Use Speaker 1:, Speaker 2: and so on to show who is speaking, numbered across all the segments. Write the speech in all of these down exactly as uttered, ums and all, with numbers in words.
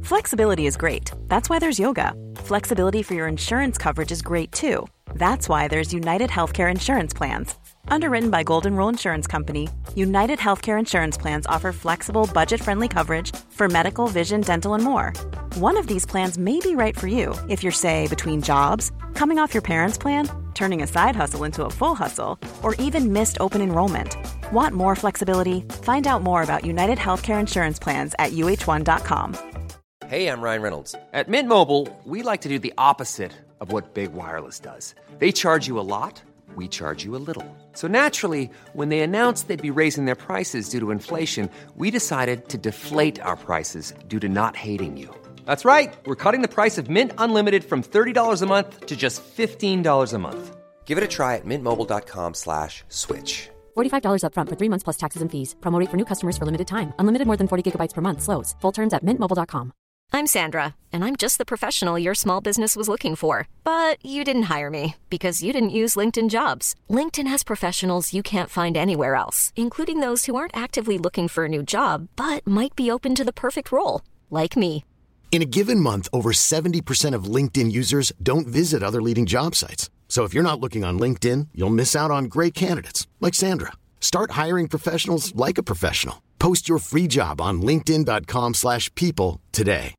Speaker 1: Flexibility is great. That's why there's yoga. Flexibility for your insurance coverage is great too. That's why there's United Healthcare Insurance Plans. Underwritten by Golden Rule Insurance Company, United Healthcare Insurance Plans offer flexible, budget-friendly coverage for medical, vision, dental, and more. One of these plans may be right for you if you're, say, between jobs, coming off your parents' plan, turning a side hustle into a full hustle, or even missed open enrollment. Want more flexibility? Find out more about United Healthcare Insurance Plans at U H one dot com.
Speaker 2: Hey, I'm Ryan Reynolds. At Mint Mobile, we like to do the opposite of what Big Wireless does. They charge you a lot, we charge you a little. So naturally, when they announced they'd be raising their prices due to inflation, we decided to deflate our prices due to not hating you. That's right. We're cutting the price of Mint Unlimited from thirty dollars a month to just fifteen dollars a month. Give it a try at mintmobile.com slash switch.
Speaker 3: forty-five dollars up front for three months plus taxes and fees. Promo rate for new customers for limited time. Unlimited more than forty gigabytes per month. Slows full terms at mint mobile dot com.
Speaker 4: I'm Sandra, and I'm just the professional your small business was looking for. But you didn't hire me because you didn't use LinkedIn Jobs. LinkedIn has professionals you can't find anywhere else, including those who aren't actively looking for a new job, but might be open to the perfect role, like me.
Speaker 5: In a given month, over seventy percent of LinkedIn users don't visit other leading job sites. So if you're not looking on LinkedIn, you'll miss out on great candidates, like Sandra. Start hiring professionals like a professional. Post your free job on linkedin.com slash people today.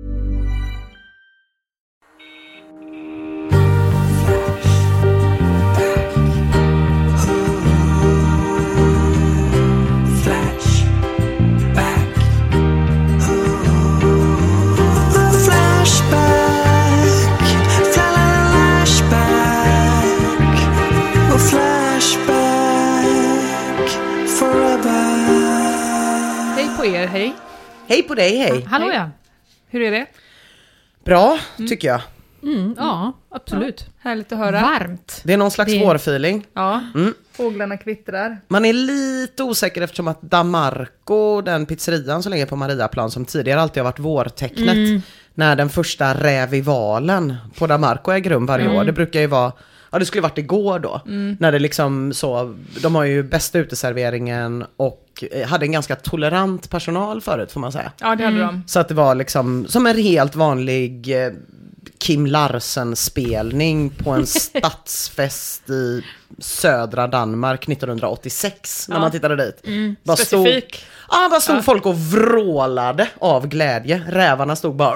Speaker 6: Er, hej.
Speaker 7: Hej på dig, hej.
Speaker 6: Hallå ja. Hur är det?
Speaker 7: Bra, tycker jag.
Speaker 6: Mm, ja, absolut. Ja, härligt att höra. Varmt.
Speaker 7: Det är någon slags det... vårfeeling.
Speaker 6: Ja, mm. Fåglarna kvittrar.
Speaker 7: Man är lite osäker eftersom att Damarco, den pizzerian som ligger på Mariaplan som tidigare alltid har varit vårtecknet, mm. när den första rävivalen på Damarco äger rum varje mm. år. Det brukar ju vara, ja det skulle varit igår då, mm. när det liksom så, de har ju bästa uteserveringen och hade en ganska tolerant personal förut får man säga.
Speaker 6: Ja, det hade mm. de.
Speaker 7: Så att det var liksom som en helt vanlig eh, Kim Larsen-spelning på en stadsfest i södra Danmark nittonhundraåttiosex när ja. man tittade dit.
Speaker 6: Mm. Specifik.
Speaker 7: Stod, ja, bara stod ja. folk och vrålade av glädje. Rävarna stod bara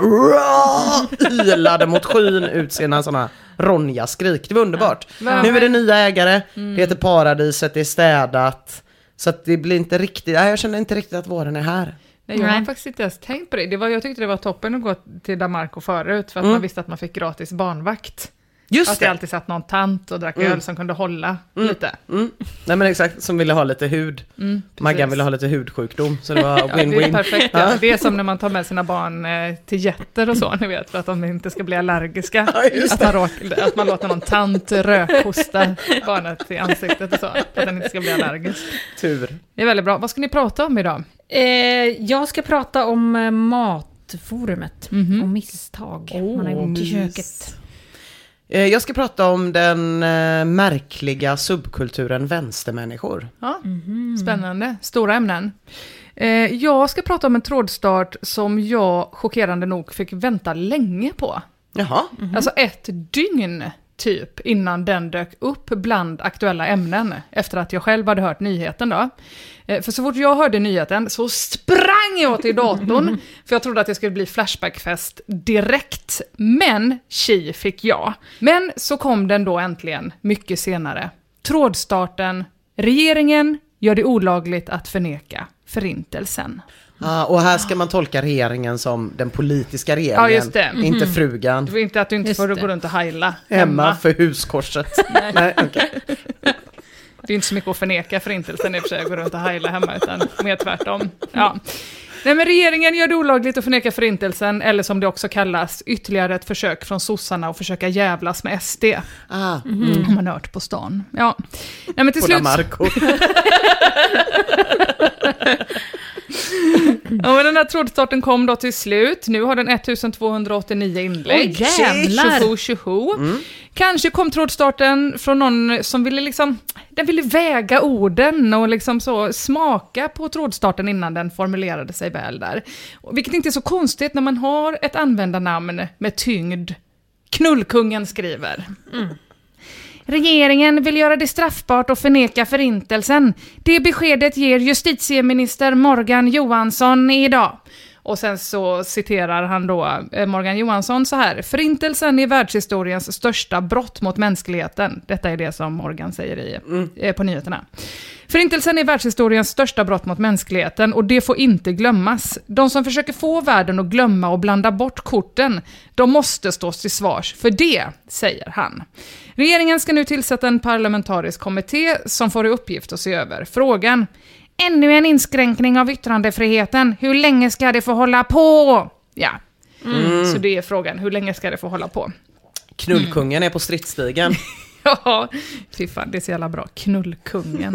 Speaker 7: ylade mot skyn ut sina sådana Ronja-skrik. Det var underbart. Ja. Nu är det nya ägare. Mm. Det heter Paradiset, det är städat. Så att det blir inte riktigt, jag känner inte riktigt att våren är här.
Speaker 6: Nej, jag har faktiskt inte ens tänkt på det. det var, jag tyckte det var toppen att gå till Damarco förut för att mm. man visste att man fick gratis barnvakt.
Speaker 7: Just
Speaker 6: att
Speaker 7: det.
Speaker 6: jag alltid satt någon tant och drack mm. öl som kunde hålla
Speaker 7: mm.
Speaker 6: lite.
Speaker 7: Mm. Nej men exakt, som ville ha lite hud. Mm, Maggan ville ha lite hudsjukdom, så det var win-win.
Speaker 6: Ja, det är perfekt. Ja. Det är som när man tar med sina barn eh, till jätter och så, ni vet, för att de inte ska bli allergiska. Ja, att, man råk, att man låter någon tant rökhosta barnet i ansiktet och så, för att den inte ska bli allergisk.
Speaker 7: Tur.
Speaker 6: Det är väldigt bra. Vad ska ni prata om idag?
Speaker 8: Eh, jag ska prata om eh, matforumet mm-hmm. och misstag oh, man har gjort i köket.
Speaker 7: Jag ska prata om den eh, märkliga subkulturen vänstermänniskor.
Speaker 6: Ja, mm-hmm. Spännande. Stora ämnen. Eh, jag ska prata om en trådstart som jag chockerande nog fick vänta länge på.
Speaker 7: Jaha.
Speaker 6: Mm-hmm. Alltså ett dygn typ innan den dök upp bland aktuella ämnen efter att jag själv hade hört nyheten då. Eh, för så fort jag hörde nyheten så sprang jag till datorn för jag trodde att det skulle bli Flashbackfest direkt. Men tji fick jag. Men så kom den då äntligen mycket senare. Trådstarten. Regeringen gör det olagligt att förneka förintelsen.
Speaker 7: Ah, och här ska man tolka regeringen som den politiska regeringen,
Speaker 6: ja, just det. Mm-hmm.
Speaker 7: Inte frugan.
Speaker 6: Det var inte att du inte just får det. Gå runt och heila
Speaker 7: hemma.
Speaker 6: Hemma
Speaker 7: för huskorset. Nej. Nej, okay.
Speaker 6: Det är inte så mycket att förneka förintelsen i och för sig att gå runt och heila hemma, utan mer tvärtom. Ja. Nej, men regeringen gör det olagligt att förneka förintelsen, eller som det också kallas, ytterligare ett försök från sossarna att försöka jävlas med S D.
Speaker 7: Ah.
Speaker 6: Mm. Har man hört på stan. Ja. Nej, men till
Speaker 7: på
Speaker 6: slut...
Speaker 7: Damarco.
Speaker 6: Ja, men den här trådstarten kom då till slut. Nu har den ettusentvåhundraåttionio inlägg.
Speaker 8: Åh, jävlar!
Speaker 6: Tjoho, tjoho. Mm. Kanske kom trådstarten från någon som ville liksom, den ville väga orden och liksom så smaka på trådstarten innan den formulerade sig väl där. Vilket inte är så konstigt när man har ett användarnamn med tyngd. Knullkungen skriver. Mm. Regeringen vill göra det straffbart att förneka förintelsen. Det beskedet ger justitieminister Morgan Johansson idag. Och sen så citerar han då Morgan Johansson så här. Förintelsen är världshistoriens största brott mot mänskligheten. Detta är det som Morgan säger i, mm. på nyheterna. Förintelsen är världshistoriens största brott mot mänskligheten och det får inte glömmas. De som försöker få världen att glömma och blanda bort korten, de måste stå till svars för det, säger han. Regeringen ska nu tillsätta en parlamentarisk kommitté som får i uppgift att se över frågan. Ännu en inskränkning av yttrandefriheten. Hur länge ska det få hålla på? Ja, mm. Så det är frågan. Hur länge ska det få hålla på?
Speaker 7: Knullkungen mm. är på stridsstigen.
Speaker 6: Ja, fy fan, det är så jävla bra. Knullkungen.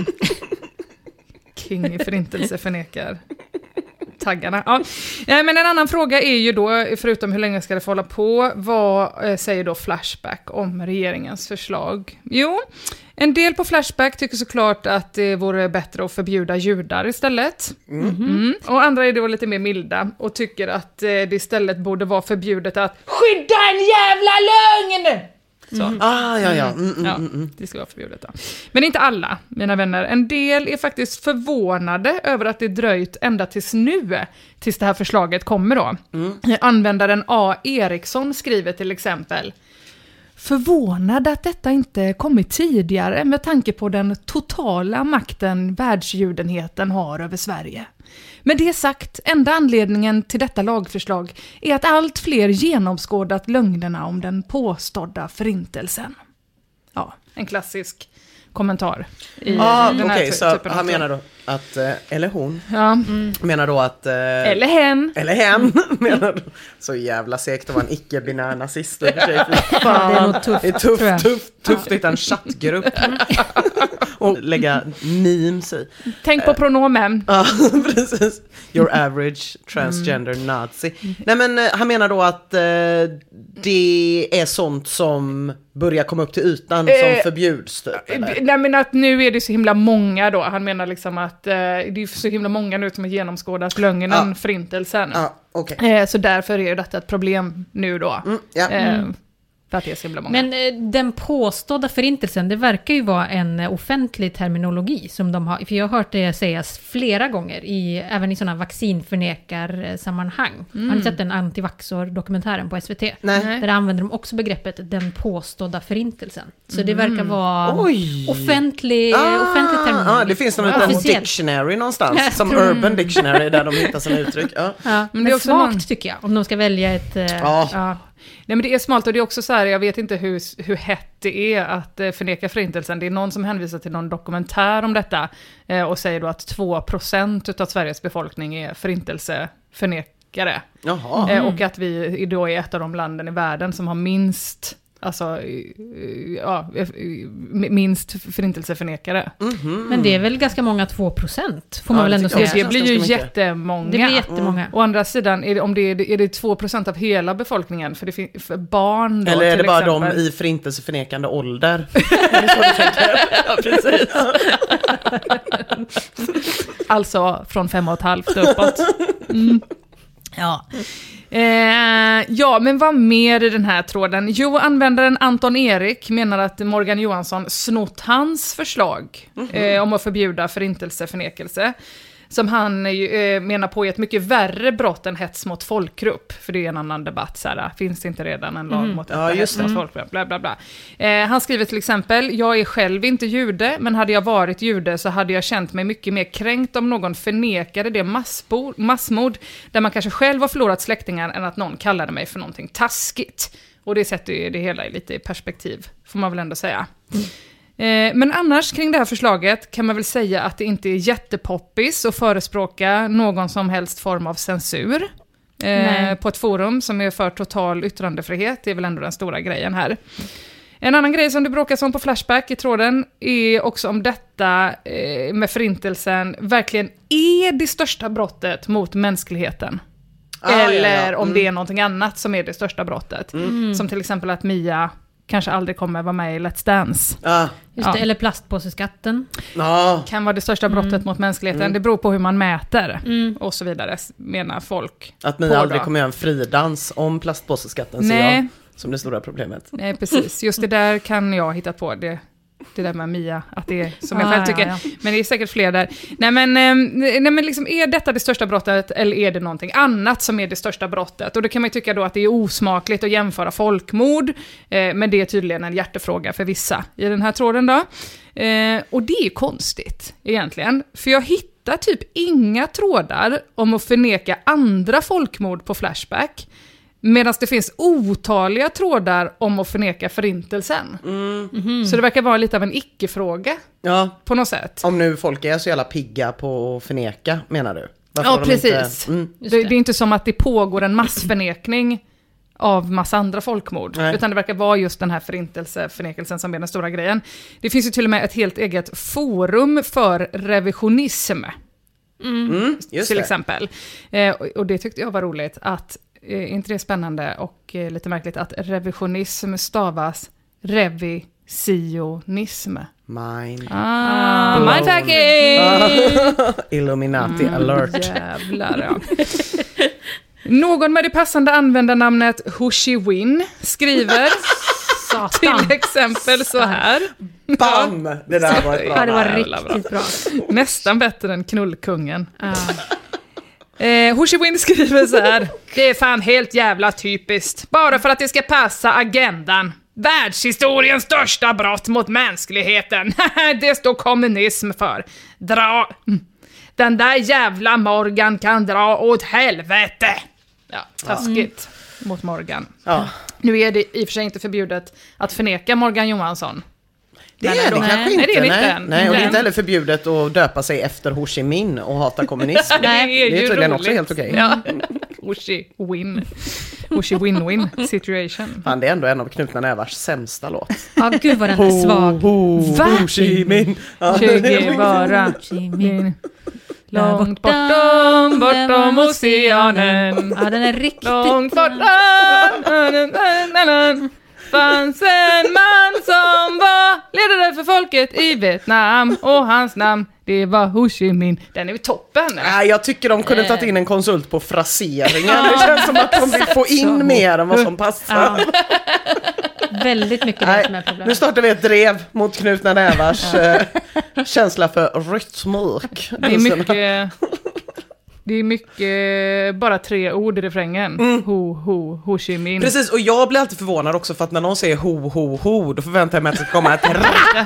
Speaker 6: King i förintelse förnekar taggarna. Ja. Men en annan fråga är ju då, förutom hur länge ska det få hålla på, vad eh, säger då Flashback om regeringens förslag? Jo, en del på Flashback tycker såklart att det vore bättre att förbjuda judar istället. Mm. Mm. Och andra är då lite mer milda och tycker att eh, det istället borde vara förbjudet att skydda en jävla lögn! Så.
Speaker 7: Mm. Ah, ja, ja. Mm, mm,
Speaker 6: ja,
Speaker 7: mm.
Speaker 6: det ska vara förbjudet då. Men inte alla, mina vänner. En del är faktiskt förvånade över att det dröjt ända tills nu, tills det här förslaget kommer då. Mm. Användaren A. Eriksson skriver till exempel: förvånad att detta inte kommit tidigare med tanke på den totala makten världsjudenheten har över Sverige. Med det sagt, enda anledningen till detta lagförslag är att allt fler genomskådat lögnerna om den påstådda förintelsen. Ja, en klassisk kommentar i
Speaker 7: ah,
Speaker 6: den här
Speaker 7: okay,
Speaker 6: ty-
Speaker 7: så
Speaker 6: typen av
Speaker 7: han menar då att, eller hon,
Speaker 6: ja. mm.
Speaker 7: menar då att...
Speaker 6: Eller hen.
Speaker 7: Eller hen, menar då. Så jävla segt att vara en icke-binär nazist. Det
Speaker 8: är nog tufft.
Speaker 7: Det är tufft, tufft, tufft att hitta en chattgrupp och lägga memes i.
Speaker 6: Tänk på pronomen.
Speaker 7: Ja, precis. Your average transgender mm. nazi. Nej, men han menar då att eh, det är sånt som börjar komma upp till ytan eh, som förbjuds typ, eller?
Speaker 6: Nej, men att nu är det så himla många då. Han menar liksom att eh, det är så himla många nu som har genomskådat lögnen, ja. förintelsen.
Speaker 7: Ja, okay.
Speaker 6: eh, så därför är detta ett problem nu då.
Speaker 7: Mm, ja.
Speaker 6: eh,
Speaker 7: mm.
Speaker 6: För att det är så himla många.
Speaker 8: Men eh, den påstådda förintelsen, det verkar ju vara en eh, offentlig terminologi som de har, för jag har hört det sägas flera gånger, i, även i sådana vaccinförnekarsammanhang. Mm. Har ni sett den antivaxor-dokumentären på S V T?
Speaker 7: Nej.
Speaker 8: Där använder de också begreppet den påstådda förintelsen. Så mm. det verkar vara
Speaker 7: Oj.
Speaker 8: offentlig,
Speaker 7: ah,
Speaker 8: offentlig terminologi.
Speaker 7: Ah, det finns någon liten dictionary någonstans, som Urban Dictionary, där de hittar sina uttryck. Ja.
Speaker 8: Ja, men det är också smart någon... tycker jag, om de ska välja ett... Eh,
Speaker 7: ah.
Speaker 6: ja. Nej, men det är smalt och det är också så här, jag vet inte hur, hur hett det är att eh, förneka förintelsen. Det är någon som hänvisar till någon dokumentär om detta eh, och säger då att två procent av Sveriges befolkning är förintelseförnekare.
Speaker 7: Jaha.
Speaker 6: Eh, och att vi då är ett av de landen i världen som har minst... Alltså, ja, minst förintelseförnekare.
Speaker 7: Mm-hmm.
Speaker 8: Men det är väl ganska många två procent, får man
Speaker 6: ja,
Speaker 8: väl ändå säga.
Speaker 6: Det blir ju jättemånga.
Speaker 8: Det blir jättemånga.
Speaker 6: Mm. Å andra sidan, är det, om det är, är det två procent av hela befolkningen, för, det fin- för barn då,
Speaker 7: eller är det bara
Speaker 6: exempel.
Speaker 7: de i förintelseförnekande ålder? Är det så du tänker?
Speaker 6: Ja, precis. Alltså, från fem och ett halvt uppåt. Mm. Ja. Eh, ja, men vad mer i den här tråden? Jo, användaren Anton Erik menar att Morgan Johansson snott hans förslag mm-hmm. eh, om att förbjuda förintelseförnekelse. Som han eh, menar på är ett mycket värre brott än hets mot folkgrupp. För det är en annan debatt. Så här, finns det inte redan en lag mm. mot
Speaker 7: ja,
Speaker 6: hets mot folkgrupp? Bla, bla, bla. Eh, han skriver till exempel: jag är själv inte jude, men hade jag varit jude så hade jag känt mig mycket mer kränkt om någon förnekade det massbo- massmord där man kanske själv har förlorat släktingar än att någon kallade mig för någonting taskigt. Och det sätter ju det hela lite i perspektiv, får man väl ändå säga. Mm. Men annars kring det här förslaget kan man väl säga att det inte är jättepoppis att förespråka någon som helst form av censur eh, på ett forum som är för total yttrandefrihet. Det är väl ändå den stora grejen här. En annan grej som det bråkas om på Flashback i tråden är också om detta eh, med förintelsen verkligen är det största brottet mot mänskligheten. Ah, Eller ja, ja. Mm. om det är någonting annat som är det största brottet. Mm. Som till exempel att Mia kanske aldrig kommer vara med i Let's Dance.
Speaker 7: Ah.
Speaker 8: Just det, ja. Eller plastpåseskatten.
Speaker 7: Ah.
Speaker 6: Kan vara det största brottet mm. mot mänskligheten. Mm. Det beror på hur man mäter mm. och så vidare, menar folk.
Speaker 7: Att Mia aldrig kommer göra en fridans om plastpåseskatten, ser jag som det stora problemet.
Speaker 6: Nej, precis. Just det där kan jag hitta på. Det, det där med Mia, att det är som jag själv tycker. Ah, ja, ja. Men det är säkert fler där. Nej, men, nej, men liksom, är detta det största brottet eller är det någonting annat som är det största brottet? Och då kan man ju tycka då att det är osmakligt att jämföra folkmord. Eh, men det är tydligen en hjärtefråga för vissa i den här tråden då. Eh, och det är konstigt egentligen. För jag hittar typ inga trådar om att förneka andra folkmord på Flashback. Medan det finns otaliga trådar om att förneka förintelsen. Mm. Mm-hmm. Så det verkar vara lite av en icke-fråga. Ja. På något sätt.
Speaker 7: Om nu folk är så jävla pigga på att förneka, menar du?
Speaker 6: Varför ja, precis. Inte... Mm. Det, det är inte som att det pågår en massförnekning av massa andra folkmord. Nej. Utan det verkar vara just den här förintelseförnekelsen som är den stora grejen. Det finns ju till och med ett helt eget forum för revisionism. Mm. Mm, just till det. Exempel. Eh, och, och det tyckte jag var roligt att är inte det spännande och eh, lite märkligt att revisionism stavas revisionism.
Speaker 7: Mind.
Speaker 6: Ah, oh. Mindfucking!
Speaker 7: Illuminati mm, alert.
Speaker 6: Jävlar, ja. Någon med det passande användarnamnet Hushi-Win skriver till exempel så här.
Speaker 7: Bam! Det där var ett bra.
Speaker 8: Ja, det var riktigt bra.
Speaker 6: Nästan bättre än knullkungen. Ah. Eh, Hushi-Win skriver så här: det är fan helt jävla typiskt. Bara för att det ska passa agendan. Världshistoriens största brott mot mänskligheten. Det står kommunism för. Dra. Den där jävla Morgan kan dra åt helvete. Ja, taskigt mm. mot Morgan. Ja. Nu är det i och för sig inte förbjudet att förneka Morgan Johansson.
Speaker 7: Det är det kanske inte. Nej, det är inte. Nej, nej, och det är inte heller förbjudet att döpa sig efter Ho Chi Minh och hata kommunism.
Speaker 6: Nej,
Speaker 7: det är, det är tydligen roligt. Också helt okej.
Speaker 6: Ja. Ho Chi Win. Ho Chi Win-win situation.
Speaker 7: Fan, det är ändå en av Knutna Nävars sämsta låt.
Speaker 8: Ja, oh, gud vad den är svag.
Speaker 7: Ho, ho, Ho Chi Minh.
Speaker 6: Che Guevara. Långt bortom, bortom oceanen.
Speaker 8: Ja, den är riktigt...
Speaker 6: Långt bortom. Fanns en man som var ledare för folket i Vietnam och hans namn, det var Ho Chi Minh. Den är ju toppen.
Speaker 7: Ja, jag tycker de kunde tagit in en konsult på fraseringen. Det känns som att de vill få in mer än vad som passar. Ja.
Speaker 8: Väldigt mycket det som är problem.
Speaker 7: Nu startar vi ett drev mot Knutna Nävars äh, känsla för rytmik.
Speaker 6: Det är mycket... Det är mycket, bara tre ord i refrängen. Mm. Ho, ho, Ho Chi Minh.
Speaker 7: Precis, och jag blir alltid förvånad också för att när någon säger ho, ho, ho, då förväntar jag mig att det ska komma ett ra.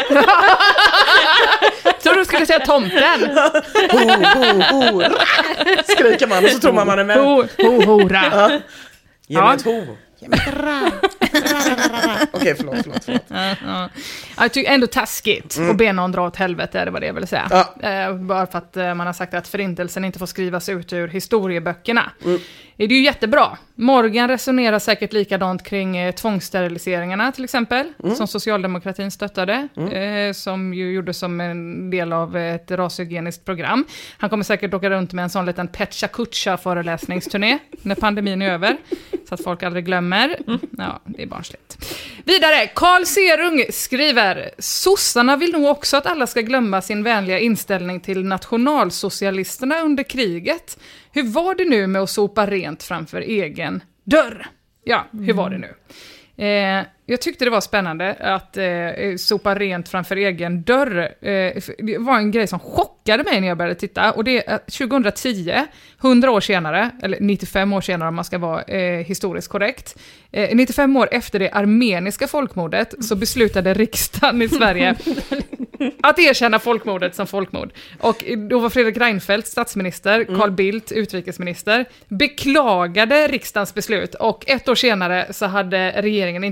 Speaker 6: Så du skulle säga tomten.
Speaker 7: Ho, ho, ho, ra. Skriker man och så tror man man är med.
Speaker 6: Ho, ho, ho, ra.
Speaker 7: Ja. Ge mig ett ho. Ge mig ett ra. Okej, förlåt, förlåt, förlåt.
Speaker 6: Ja, ja. Jag tycker ändå taskigt mm. och be någon dra åt helvete, det var det jag ville säga. Ja. Eh, bara för att eh, man har sagt att förintelsen inte får skrivas ut ur historieböckerna. Mm. Det är ju jättebra. Morgan resonerar säkert likadant kring eh, tvångssteriliseringarna till exempel, mm. som socialdemokratin stöttade, mm. eh, som ju gjordes som en del av ett rashygieniskt program. Han kommer säkert åka runt med en sån liten Pecha Kucha föreläsningsturné när pandemin är över, så att folk aldrig glömmer. Mm. Ja, det är barnsligt. Vidare, Carl Serung skriver: sossarna vill nog också att alla ska glömma sin vänliga inställning till nationalsocialisterna under kriget. Hur var det nu med att sopa rent framför egen dörr? Ja, hur var det nu? Eh, jag tyckte det var spännande att eh, sopa rent framför egen dörr. Eh, det var en grej som chockade mig när jag började titta. Och det är tjugohundratio, hundra år senare, eller nittiofem år senare om man ska vara eh, historiskt korrekt. Eh, nittiofem år efter det armeniska folkmordet så beslutade riksdagen i Sverige att erkänna folkmordet som folkmord. Och då var Fredrik Reinfeldt statsminister, Carl mm. Bildt utrikesminister, beklagade riksdagens beslut. Och ett år senare så hade regeringen inte gjort något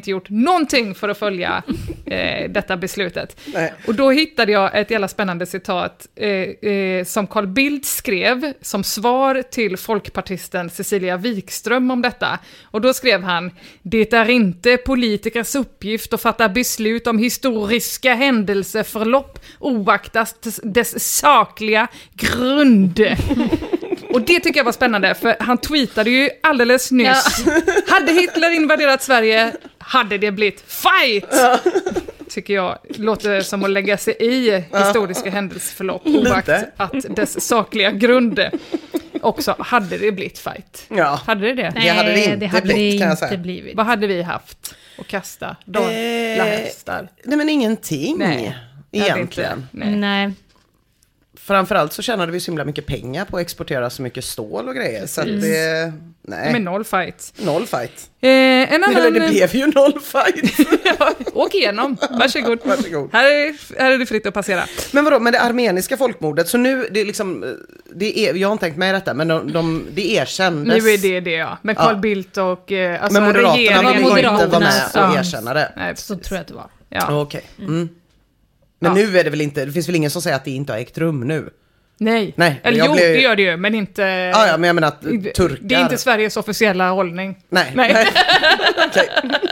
Speaker 6: någonting för att följa eh, detta beslutet.
Speaker 7: Nej.
Speaker 6: Och då hittade jag ett jävla spännande citat eh, eh, som Carl Bildt skrev som svar till folkpartisten Cecilia Wikström om detta. Och då skrev han: det är inte politikers uppgift att fatta beslut om historiska händelseförlopp oaktat dess sakliga grund. Och det tycker jag var spännande, för han tweetade ju alldeles nyss. Ja. Hade Hitler invaderat Sverige, hade det blivit fight! Ja. Tycker jag låter som att lägga sig i historiska ja. händelseförlopp oaktat att dess sakliga grund. Också hade det blivit fight.
Speaker 7: Ja.
Speaker 6: Hade det det?
Speaker 8: Nej,
Speaker 7: det hade det inte,
Speaker 8: det hade
Speaker 7: blivit,
Speaker 8: det
Speaker 7: kan
Speaker 8: inte blivit.
Speaker 6: Vad hade vi haft att kasta? Dala
Speaker 7: eh,
Speaker 6: hästar?
Speaker 7: Nej, men ingenting.
Speaker 6: Nej,
Speaker 7: egentligen.
Speaker 6: Nej.
Speaker 8: Nej.
Speaker 7: Framförallt så tjänade vi så himla mycket pengar på att exportera så mycket stål och grejer. Så att det... Nej.
Speaker 6: Men noll fight.
Speaker 7: Noll fight.
Speaker 6: Eh, en annan...
Speaker 7: Eller det blev ju noll fight.
Speaker 6: Ja, åk igenom. Varsågod.
Speaker 7: Varsågod.
Speaker 6: Här är, här är det fritt att passera.
Speaker 7: Men vadå, men det armeniska folkmordet, så nu, det är liksom, det är, jag har inte tänkt mig detta, men de, de, det erkändes.
Speaker 6: Nu är det det, ja. Men Carl
Speaker 7: ja.
Speaker 6: Bildt och eh, alltså
Speaker 7: men Moderaterna var
Speaker 6: regeringen...
Speaker 7: inte var med
Speaker 8: ja.
Speaker 7: och erkänna
Speaker 6: Nej,
Speaker 8: så tror jag att det var.
Speaker 6: Ja.
Speaker 7: Okej. Okay. Mm. Men ja. nu är det väl inte, det finns väl ingen som säger att det inte har ägt rum nu?
Speaker 6: Nej,
Speaker 7: Nej
Speaker 6: eller jo, blev... det gör det ju, men inte...
Speaker 7: Ja, ja, men jag menar att turkar...
Speaker 6: Det är inte Sveriges officiella hållning.
Speaker 7: Nej.
Speaker 6: Nej.
Speaker 7: Nej. Okay.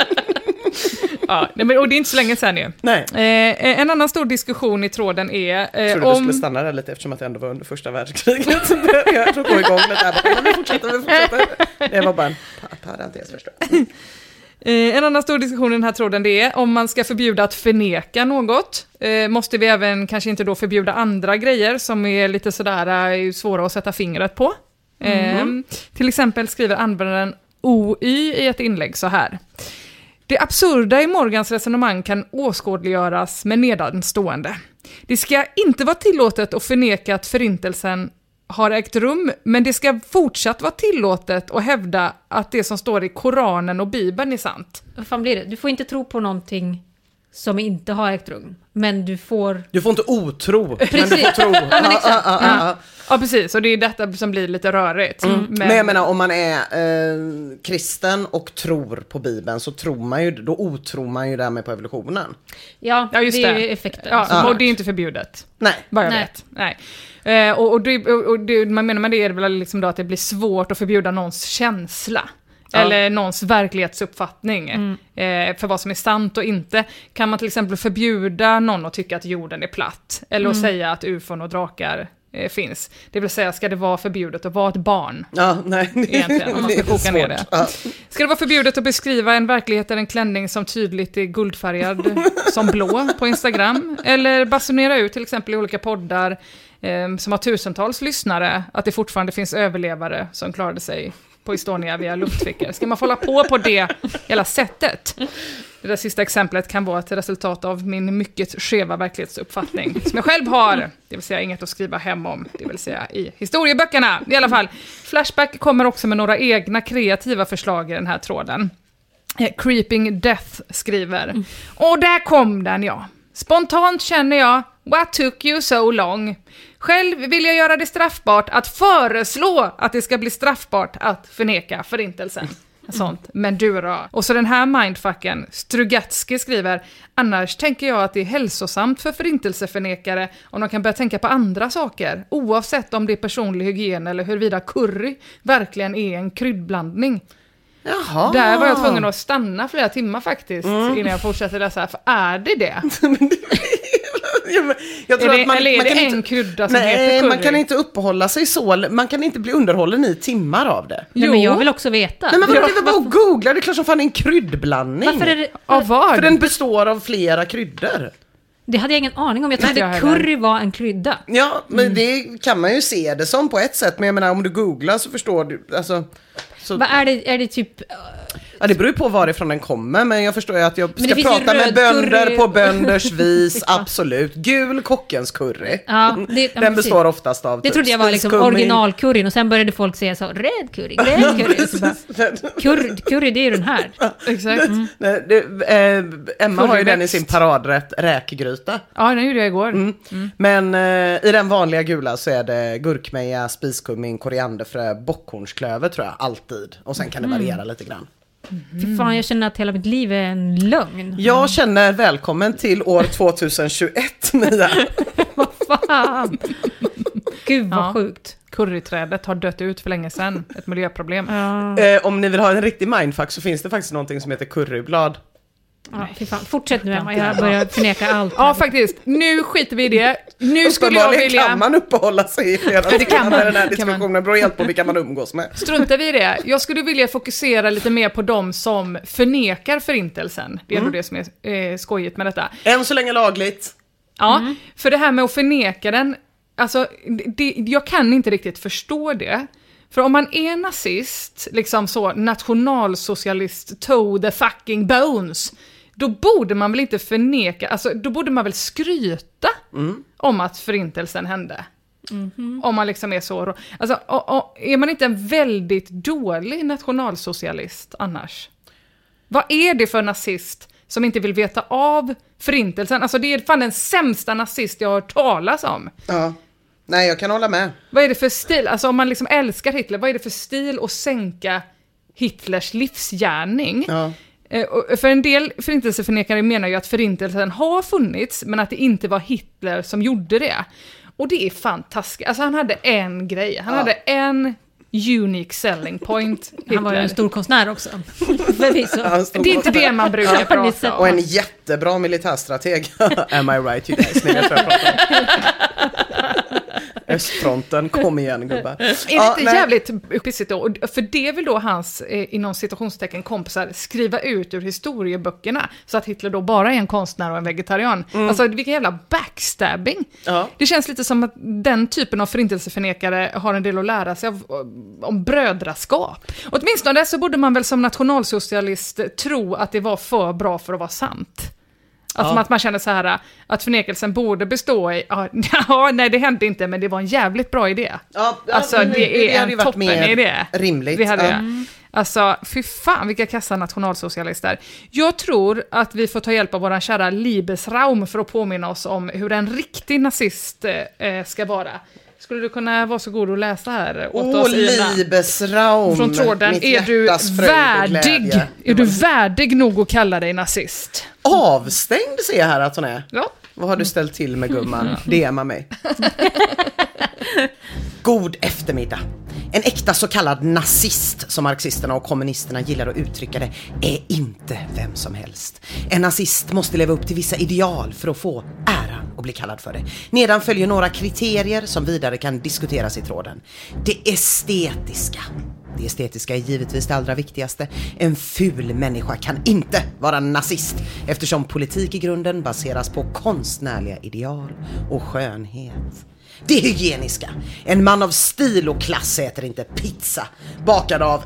Speaker 6: Ja, men, och det är inte så länge sedan ju.
Speaker 7: Nej.
Speaker 6: Eh, en annan stor diskussion i tråden är... Eh,
Speaker 7: jag trodde
Speaker 6: om...
Speaker 7: du skulle stanna där lite eftersom att det ändå var under första världskriget. Jag tror gå igång lite här. Men vi fortsätter, vi fortsätter. Det var bara en parentes förstås.
Speaker 6: Eh, en annan stor diskussion i den här tråden det är om man ska förbjuda att förneka något. Eh, måste vi även kanske inte då förbjuda andra grejer som är lite sådär är svåra att sätta fingret på. Mm. Eh, till exempel skriver användaren O Y i ett inlägg så här. Det absurda i Morgans resonemang kan åskådliggöras med nedanstående. Det ska inte vara tillåtet att förneka att förintelsen har ägt rum, men det ska fortsatt vara tillåtet att hävda att det som står i Koranen och Bibeln är sant.
Speaker 8: Vad fan blir det? Du får inte tro på någonting som inte har ägt rum, men du får...
Speaker 7: Du får inte otro,
Speaker 8: precis.
Speaker 7: Men du får tro.
Speaker 8: Ja, men exakt.
Speaker 7: Ah, ah, ah, ah.
Speaker 6: Ja, precis. Och det är detta som blir lite rörigt.
Speaker 7: Mm.
Speaker 6: Men...
Speaker 7: men jag menar, om man är eh, kristen och tror på Bibeln så tror man ju, då otror man ju därmed på evolutionen.
Speaker 8: Ja,
Speaker 6: ja just
Speaker 8: det är
Speaker 6: det.
Speaker 8: ju effekten.
Speaker 6: Ja,
Speaker 7: ah.
Speaker 6: och det är inte förbjudet.
Speaker 7: Nej.
Speaker 6: Vad jag
Speaker 8: Nej.
Speaker 6: vet. Nej. Eh, och och, det, och det, man menar med det är väl liksom då att det blir svårt att förbjuda någons känsla. Ja. Eller någons verklighetsuppfattning mm. eh, för vad som är sant och inte. Kan man till exempel förbjuda någon att tycka att jorden är platt? Eller mm. att säga att ufon och drakar eh, finns? Det vill säga, ska det vara förbjudet att vara ett barn?
Speaker 7: Ja, nej.
Speaker 6: Egentligen, om man ska koka ner det.
Speaker 7: Ja.
Speaker 6: Ska det vara förbjudet att beskriva en verklighet eller en klänning som tydligt är guldfärgad som blå på Instagram? Eller basunera ut till exempel i olika poddar eh, som har tusentals lyssnare att det fortfarande finns överlevare som klarade sig på Estonia via luftfickor. Ska man få hålla på på det hela sättet? Det där sista exemplet kan vara ett resultat av min mycket skeva verklighetsuppfattning som jag själv har, det vill säga inget att skriva hem om, det vill säga i historieböckerna. I alla fall, Flashback kommer också med några egna kreativa förslag i den här tråden. Creeping Death skriver. Mm. Och där kom den, ja. Spontant känner jag, what took you so long? Själv vill jag göra det straffbart att föreslå att det ska bli straffbart att förneka förintelsen. Sånt. Men du då? Och så den här mindfucken, Strugatsky skriver, annars tänker jag att det är hälsosamt för förintelseförnekare om de kan börja tänka på andra saker, oavsett om det är personlig hygien eller huruvida curry verkligen är en kryddblandning.
Speaker 7: Jaha.
Speaker 6: Där var jag tvungen att stanna flera timmar faktiskt mm. innan jag fortsatte läsa, för är det det?
Speaker 7: Jag tror
Speaker 6: är det,
Speaker 7: att man,
Speaker 6: eller är
Speaker 7: man
Speaker 6: det
Speaker 7: kan
Speaker 6: en
Speaker 7: inte,
Speaker 6: krydda som
Speaker 7: nej,
Speaker 6: heter curry?
Speaker 7: Man kan inte uppehålla sig så, man kan inte bli underhållen i timmar av det.
Speaker 8: Nej, men jag vill också veta.
Speaker 7: Nej, men vadå,
Speaker 6: Ja.
Speaker 7: det var bara att googla, det är klart som fan en kryddblandning.
Speaker 8: Varför är det...
Speaker 6: Av vad?
Speaker 7: För den består av flera kryddor.
Speaker 8: Det hade jag ingen aning om. Jag trodde
Speaker 6: jag
Speaker 8: curry var en krydda.
Speaker 7: Ja, men mm. det kan man ju se det som på ett sätt. Men jag menar, om du googlar så förstår du, alltså... Så...
Speaker 8: Vad är det? Är det typ...
Speaker 7: Ja, det beror ju på varifrån den kommer, men jag förstår ju att jag ska
Speaker 8: det finns
Speaker 7: prata
Speaker 8: ju
Speaker 7: med
Speaker 8: röd
Speaker 7: bönder
Speaker 8: curry.
Speaker 7: på bönders vis, absolut. Gul kockens curry.
Speaker 8: Ja, det, ja,
Speaker 7: den
Speaker 8: precis.
Speaker 7: består oftast av
Speaker 8: Det
Speaker 7: typ
Speaker 8: trådde jag var liksom
Speaker 7: spiskummin.
Speaker 8: originalcurryn och sen började folk säga så, röd curry, röd curry. Så bara, curry, curry, det är ju den här.
Speaker 6: Exakt. Mm.
Speaker 7: Nej, det, eh, Emma har ju den i sin paradrätt räkgryta.
Speaker 6: Ja, den gjorde jag igår.
Speaker 7: Mm.
Speaker 6: Mm.
Speaker 7: Men eh, i den vanliga gula så är det gurkmeja, spiskummin, korianderfrö, bockhornsklöver tror jag, alltid. Och sen kan det variera lite grann.
Speaker 8: Mm. Fy fan, jag känner att hela mitt liv är en lögn.
Speaker 7: Jag känner välkommen till år tjugohundratjugoett, Mia.
Speaker 8: Vad fan? Gud vad
Speaker 6: Ja.
Speaker 8: sjukt.
Speaker 6: Curryträdet har dött ut för länge sedan. Ett miljöproblem.
Speaker 8: Ja.
Speaker 7: Eh, om ni vill ha en riktig mindfuck så finns det faktiskt någonting som heter curryblad.
Speaker 8: Ja, fy fan. Fortsätt nu, Emma. Jag börjar förneka allt.
Speaker 6: Ja, faktiskt. Nu skiter vi i det. Nu skulle jag
Speaker 7: Uppenbarligen
Speaker 6: vilja...
Speaker 7: kan man uppehålla sig i flera
Speaker 6: Det kan man.
Speaker 7: med den här
Speaker 6: Kan man.
Speaker 7: diskussionen. Det beror helt på vilka man umgås med.
Speaker 6: Struntar vi i det. Jag skulle vilja fokusera lite mer på de som förnekar förintelsen. Det är ändå det som är eh, skojigt med detta.
Speaker 7: Än så länge lagligt.
Speaker 6: Ja, för det här med att förneka den, alltså, det, jag kan inte riktigt förstå det. För om man är nazist, liksom så nationalsocialist to the fucking bones, då borde man väl inte förneka, alltså då borde man väl skryta
Speaker 7: Mm.
Speaker 6: om att förintelsen hände. Om man liksom är så, alltså och, och, är man inte en väldigt dålig nationalsocialist annars? Vad är det för nazist som inte vill veta av förintelsen? Alltså det är fan den sämsta nazist jag har hört talas om.
Speaker 7: Ja. Nej, jag kan hålla med.
Speaker 6: Vad är det för stil? Alltså om man liksom älskar Hitler, vad är det för stil att sänka Hitlers livsgärning?
Speaker 7: Ja.
Speaker 6: Eh, och för en del förintelseförnekare menar ju att förintelsen har funnits, men att det inte var Hitler som gjorde det. Och det är fantastiskt. Alltså han hade en grej. Han
Speaker 7: Ja.
Speaker 6: hade en unique selling point.
Speaker 8: Han var ju en
Speaker 6: Hitler.
Speaker 8: stor konstnär också. Förvisso.
Speaker 7: Ja, stor
Speaker 6: Det är inte det man brukar
Speaker 8: Ja, ni
Speaker 6: prata
Speaker 8: sett-
Speaker 6: om.
Speaker 7: Och en jättebra militärstrateg. Am I right, you guys? Ni vet vad jag pratar om. Östfronten, kom igen gubbar.
Speaker 6: Är det
Speaker 7: Ja,
Speaker 6: inte
Speaker 7: nej.
Speaker 6: jävligt pissigt då? Och för det vill då hans, eh, inom citationstecken, kompisar skriva ut ur historieböckerna så att Hitler då bara är en konstnär och en vegetarian. Alltså vilken jävla backstabbing.
Speaker 7: Ja.
Speaker 6: Det känns lite som att den typen av förintelseförnekare har en del att lära sig av, om brödraskap. Åtminstone så borde man väl som nationalsocialist tro att det var för bra för att vara sant. Alltså
Speaker 7: Ja.
Speaker 6: att man känner så här att förnekelsen borde bestå i, ja, ja, nej det hände inte men det var en jävligt bra idé.
Speaker 7: Ja, ja,
Speaker 6: Alltså
Speaker 7: men
Speaker 6: det är
Speaker 7: hade ju
Speaker 6: en
Speaker 7: varit
Speaker 6: toppen
Speaker 7: mer
Speaker 6: idé.
Speaker 7: rimligt.
Speaker 6: Vi hade
Speaker 7: Ja.
Speaker 6: det. Alltså, fy fan vilka kassa nationalsocialister. Jag tror att vi får ta hjälp av våran kära Liebesraum för att påminna oss om hur en riktig nazist eh, ska vara. Skulle du kunna vara så god att läsa här åt
Speaker 7: Åh,
Speaker 6: oss, Ina?
Speaker 7: Liebesraum.
Speaker 6: Från tråden,
Speaker 7: Mitt
Speaker 6: är du
Speaker 7: hjärtas fröjd och
Speaker 6: värdig?
Speaker 7: glädje.
Speaker 6: Är du värdig nog att kalla dig nazist?
Speaker 7: Avstängd ser jag här att hon är.
Speaker 6: Ja.
Speaker 7: Vad har du ställt till med gumman? D M mig. God eftermiddag. En äkta så kallad nazist, som marxisterna och kommunisterna gillar att uttrycka det, är inte vem som helst. En nazist måste leva upp till vissa ideal för att få äran och bli kallad för det. Nedan följer några kriterier som vidare kan diskuteras i tråden. Det estetiska. Det estetiska är givetvis det allra viktigaste. En ful människa kan inte vara nazist, eftersom politik i grunden baseras på konstnärliga ideal och skönhet. Det hygieniska. En man av stil och klass äter inte pizza bakad av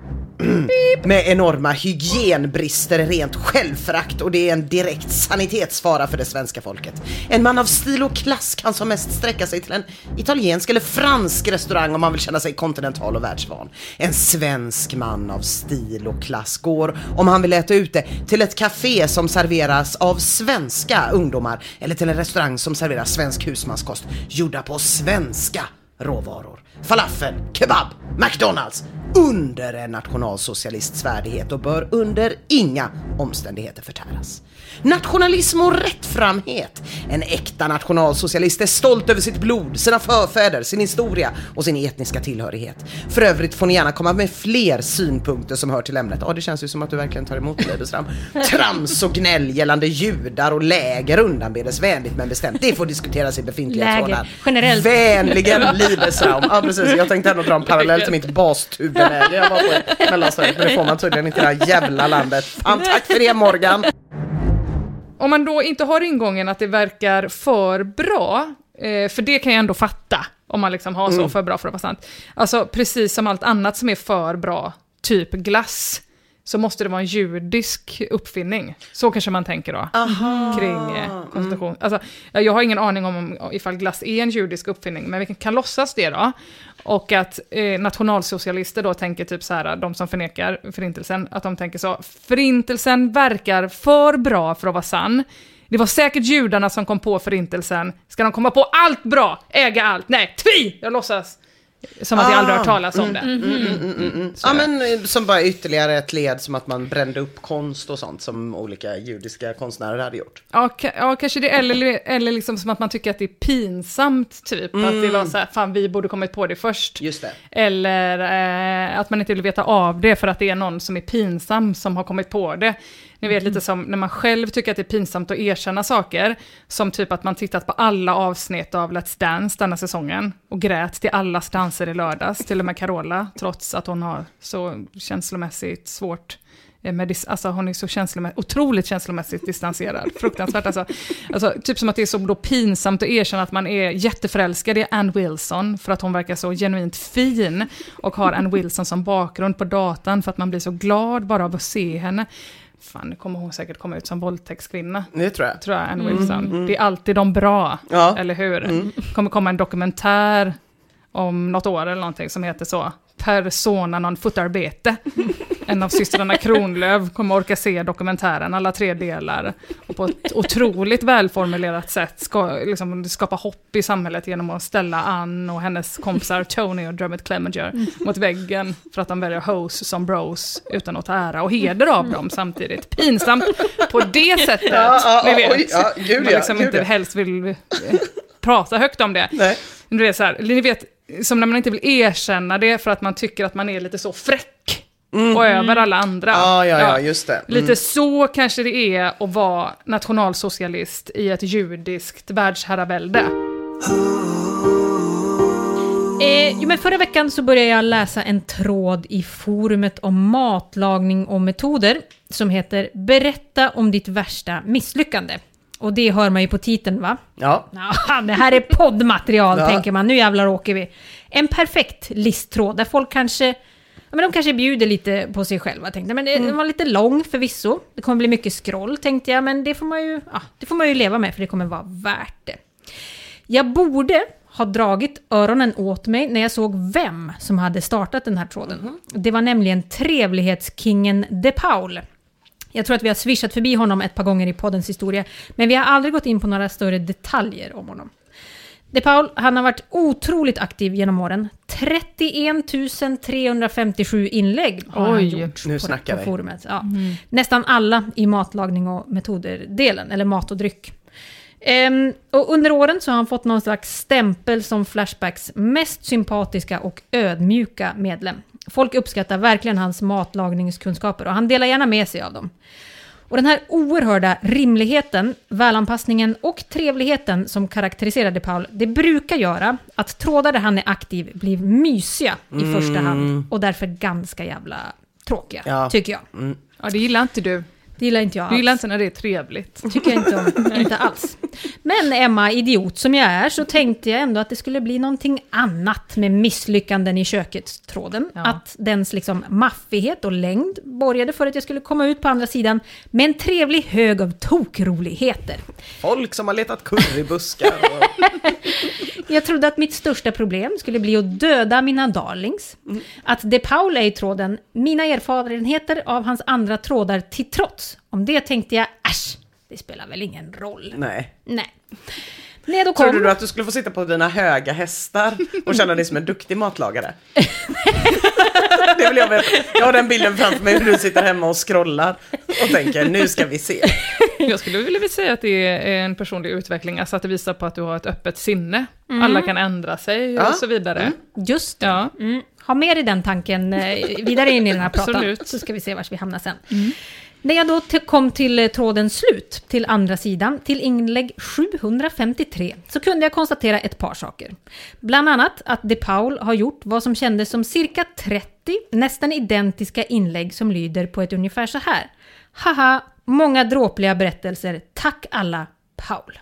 Speaker 7: med enorma hygienbrister, rent självförakt, och det är en direkt sanitetsfara för det svenska folket. En man av stil och klass kan som mest sträcka sig till en italiensk eller fransk restaurang om man vill känna sig kontinental och världsvan. En svensk man av stil och klass går, om han vill äta ute, till ett café som serveras av svenska ungdomar eller till en restaurang som serverar svensk husmanskost gjorda på svenska råvaror. Falafel, kebab, McDonalds, under en nationalsocialists värdighet och bör under inga omständigheter förtäras. Nationalism och rättframhet. En äkta nationalsocialist är stolt över sitt blod, sina förfäder, sin historia och sin etniska tillhörighet. För övrigt får ni gärna komma med fler synpunkter som hör till ämnet. Ja, det känns ju som att du verkligen tar emot Liebesraum. Trams och gnäll gällande judar och läger undanbedes vänligt men bestämt. Det får diskuteras i befintliga
Speaker 8: Läger,
Speaker 7: trådar.
Speaker 8: generellt.
Speaker 7: Vänligen Liebesraum. Ja, precis. Jag tänkte ändå dra en parallell till mitt bastubeläge. Jag var på mellanstadiet, men det får man tydligen inte i det här jävla landet. Fan, tack för det, Morgan.
Speaker 6: Om man då inte har ingången att det verkar för bra, eh, för det kan jag ändå fatta om man liksom har så
Speaker 7: Mm.
Speaker 6: för bra för att vara sant. Alltså precis som allt annat som är för bra, typ glass, så måste det vara en judisk uppfinning. Så kanske man tänker då.
Speaker 7: Aha.
Speaker 6: Kring eh, konstitution. Alltså, jag har ingen aning om ifall glass är en judisk uppfinning, men vi kan, kan låtsas det då. Och att eh, nationalsocialister då tänker typ så här, de som förnekar förintelsen, att de tänker så: förintelsen verkar för bra för att vara sann. Det var säkert judarna som kom på förintelsen. Ska de komma på allt bra? Äga allt? Nej, tvi! Jag låtsas. Som att
Speaker 7: ah,
Speaker 6: jag aldrig hört talas om
Speaker 7: mm,
Speaker 6: det.
Speaker 7: Mm, mm, mm, mm, mm. Ja, men som bara ytterligare ett led som att man brände upp konst och sånt som olika judiska konstnärer hade gjort.
Speaker 6: Ja, ka- ja kanske det. Eller, eller liksom som att man tycker att det är pinsamt typ. Mm. Att det var så här, fan vi borde kommit på det först.
Speaker 7: Just det.
Speaker 6: Eller eh, att man inte vill veta av det för att det är någon som är pinsam som har kommit på det. Ni vet lite som när man själv tycker att det är pinsamt att erkänna saker. Som typ att man tittat på alla avsnitt av Let's Dance denna säsongen. Och grät till allas danser i lördags. Till och med Carola. Trots att hon har så känslomässigt svårt. Med dis- alltså hon är så känslomä- otroligt känslomässigt distanserad. Fruktansvärt alltså. alltså. Typ som att det är så då pinsamt att erkänna att man är jätteförälskad i Ann Wilson. För att hon verkar så genuint fin. Och har Ann Wilson som bakgrund på datan. För att man blir så glad bara av att se henne. Fan, nu kommer hon säkert komma ut som våldtäktskvinna.
Speaker 7: Det tror jag.
Speaker 6: Tror jag, Ann Wilson. Mm. Det är alltid de bra,
Speaker 7: ja.
Speaker 6: Eller hur?
Speaker 7: Mm.
Speaker 6: kommer komma en dokumentär om något år eller någonting som heter så. Persona non fotarbete. En av systrarna Kronlöf kommer orka se dokumentären, alla tre delar. Och på ett otroligt välformulerat sätt ska, liksom, skapa hopp i samhället genom att ställa Ann och hennes kompisar Tony och Dermot Clemenger mm. mot väggen för att de väljer hoes som bros utan att ta ära och heder av dem samtidigt. Pinsamt på det sättet,
Speaker 7: ja, ja,
Speaker 6: ni vet.
Speaker 7: Oj, ja, gud,
Speaker 6: man liksom
Speaker 7: ja,
Speaker 6: inte
Speaker 7: gud,
Speaker 6: helst vill eh, prata högt om det.
Speaker 7: Nej.
Speaker 6: Du vet, så här, ni vet, som när man inte vill erkänna det för att man tycker att man är lite så fräck mm. och över alla andra.
Speaker 7: Ah, ja, ja, just det. Mm.
Speaker 6: Lite så kanske det är att vara nationalsocialist i ett judiskt världsherravälde.
Speaker 8: Eh, jo, men förra veckan så började jag läsa en tråd i forumet om matlagning och metoder som heter Berätta om ditt värsta misslyckande. Och det hör man ju på titeln, va?
Speaker 7: Ja.
Speaker 8: Ja, det här är poddmaterial,
Speaker 7: ja.
Speaker 8: tänker man. Nu jävlar åker vi. En perfekt listtråd där folk kanske... Ja, men de kanske bjuder lite på sig själva, tänkte. Men det, mm. den var lite lång förvisso. Det kommer bli mycket scroll, tänkte jag. Men det får man ju, ja, det får man ju leva med, för det kommer vara värt det. Jag borde ha dragit öronen åt mig när jag såg vem som hade startat den här tråden. Mm. Det var nämligen trevlighetskingen De Paul. Jag tror att vi har swishat förbi honom ett par gånger i poddens historia, men vi har aldrig gått in på några större detaljer om honom. De Paul, han har varit otroligt aktiv genom åren. trettioen tusen trehundrafemtiosju inlägg har han gjort
Speaker 7: nu
Speaker 8: på,
Speaker 7: snackar
Speaker 8: på
Speaker 7: vi.
Speaker 8: forumet. Ja.
Speaker 6: Mm.
Speaker 8: Nästan alla i matlagning och metoderdelen, eller mat och dryck. Um, och under åren så har han fått någon slags stämpel som Flashbacks mest sympatiska och ödmjuka medlem. Folk uppskattar verkligen hans matlagningskunskaper och han delar gärna med sig av dem. Och den här oerhörda rimligheten, välanpassningen och trevligheten som karaktäriserar De Paul, det brukar göra att trådar där han är aktiv blir mysiga i
Speaker 7: mm.
Speaker 8: första hand och därför ganska jävla tråkiga,
Speaker 7: ja.
Speaker 8: tycker jag.
Speaker 7: Mm.
Speaker 6: Ja, det gillar inte du.
Speaker 8: Det gillar inte jag alls.
Speaker 6: Du gillar inte när det är trevligt.
Speaker 8: Tycker jag inte om. Inte alls. Men Emma, idiot som jag är, så tänkte jag ändå att det skulle bli någonting annat med misslyckanden i köket-tråden.
Speaker 6: Ja.
Speaker 8: Att dens liksom maffighet och längd borgade för att jag skulle komma ut på andra sidan med en trevlig hög av tokroligheter.
Speaker 7: Folk som har letat currybuskar. Och...
Speaker 8: Jag trodde att mitt största problem skulle bli att döda mina darlings. Mm. Att De Paul är i tråden, mina erfarenheter av hans andra trådar till trots. Om det tänkte jag, äsch, det spelar väl ingen roll.
Speaker 7: Nej.
Speaker 8: Nej. När då kom...
Speaker 7: Trodde du att du skulle få sitta på dina höga hästar och känna dig som en duktig matlagare? Det vill jag veta. Jag har den bilden framför mig hur du sitter hemma och scrollar och tänker, nu ska vi se.
Speaker 6: Jag skulle vilja säga att det är en personlig utveckling, alltså att det visar på att du har ett öppet sinne. Mm. Alla kan ändra sig och
Speaker 7: ja.
Speaker 6: så vidare.
Speaker 8: Mm. Just det.
Speaker 6: Ja.
Speaker 8: Mm. Ha med i den tanken eh, vidare in i den här pratan.
Speaker 6: Absolut.
Speaker 8: Så ska vi se var vi hamnar sen.
Speaker 6: Mm.
Speaker 8: När jag då t- kom till eh, trådens slut, till andra sidan, till inlägg sjuhundrafemtiotre, så kunde jag konstatera ett par saker. Bland annat att De Paul har gjort vad som kändes som cirka trettio nästan identiska inlägg som lyder på ett ungefär så här. Haha, många dråpliga berättelser, tack alla Paul.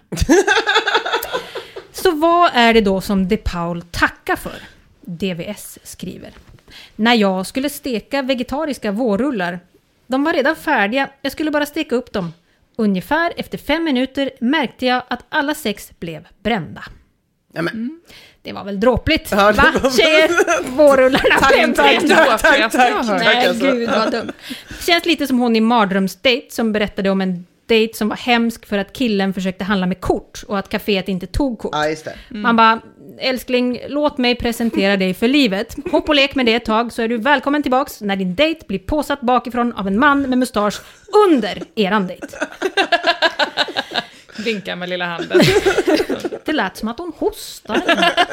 Speaker 8: Så vad är det då som De Paul tackar för? D V S skriver. När jag skulle steka vegetariska vårrullar, de var redan färdiga, jag skulle bara steka upp dem. Ungefär efter fem minuter märkte jag att alla sex blev brända.
Speaker 7: Ja, men.
Speaker 8: Mm. Det var väl dråpligt,
Speaker 7: ja,
Speaker 8: va?
Speaker 7: Var...
Speaker 8: Tjejer, vårrullarna blev brända.
Speaker 7: Tack, tack, tack, tack.
Speaker 8: Nej, gud vad dumt. Det känns lite som hon i Mardrömsdate som berättade om en dejt som var hemsk för att killen försökte handla med kort och att kaféet inte tog kort.
Speaker 7: Ja, just det.
Speaker 8: Mm. Man bara, älskling, låt mig presentera dig för livet. Hopp och lek med det ett tag så är du välkommen tillbaks när din dejt blir påsatt bakifrån av en man med mustasch under eran dejt.
Speaker 6: Vinka med lilla handen.
Speaker 8: Det lät som att hon hostar.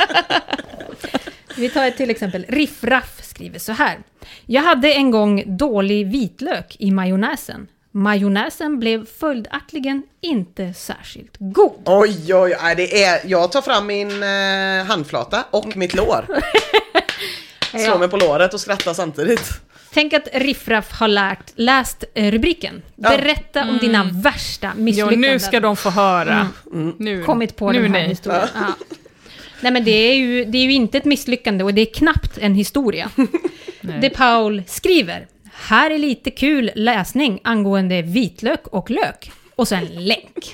Speaker 8: Vi tar ett till exempel. Riffraff skriver så här. Jag hade en gång dålig vitlök i majonnäsen. Majonnäsen blev följaktligen inte särskilt god.
Speaker 7: Oj, oj, oj. Det är, jag tar fram min eh, handflata och mitt lår. Slår
Speaker 8: Ja.
Speaker 7: mig på låret och skrattar samtidigt.
Speaker 8: Tänk att Riffraff har lärt, läst eh, rubriken. Berätta om dina värsta
Speaker 6: Jo,
Speaker 8: misslyckanden.
Speaker 6: nu ska de få höra.
Speaker 7: Mm.
Speaker 6: Nu,
Speaker 8: Kommit på
Speaker 6: nu
Speaker 8: den här
Speaker 6: nej.
Speaker 8: historien. Ja. Nej, men det är, ju, det är ju inte ett misslyckande och det är knappt en historia. Det Paul skriver. Här är lite kul läsning angående vitlök och lök. Och sen länk.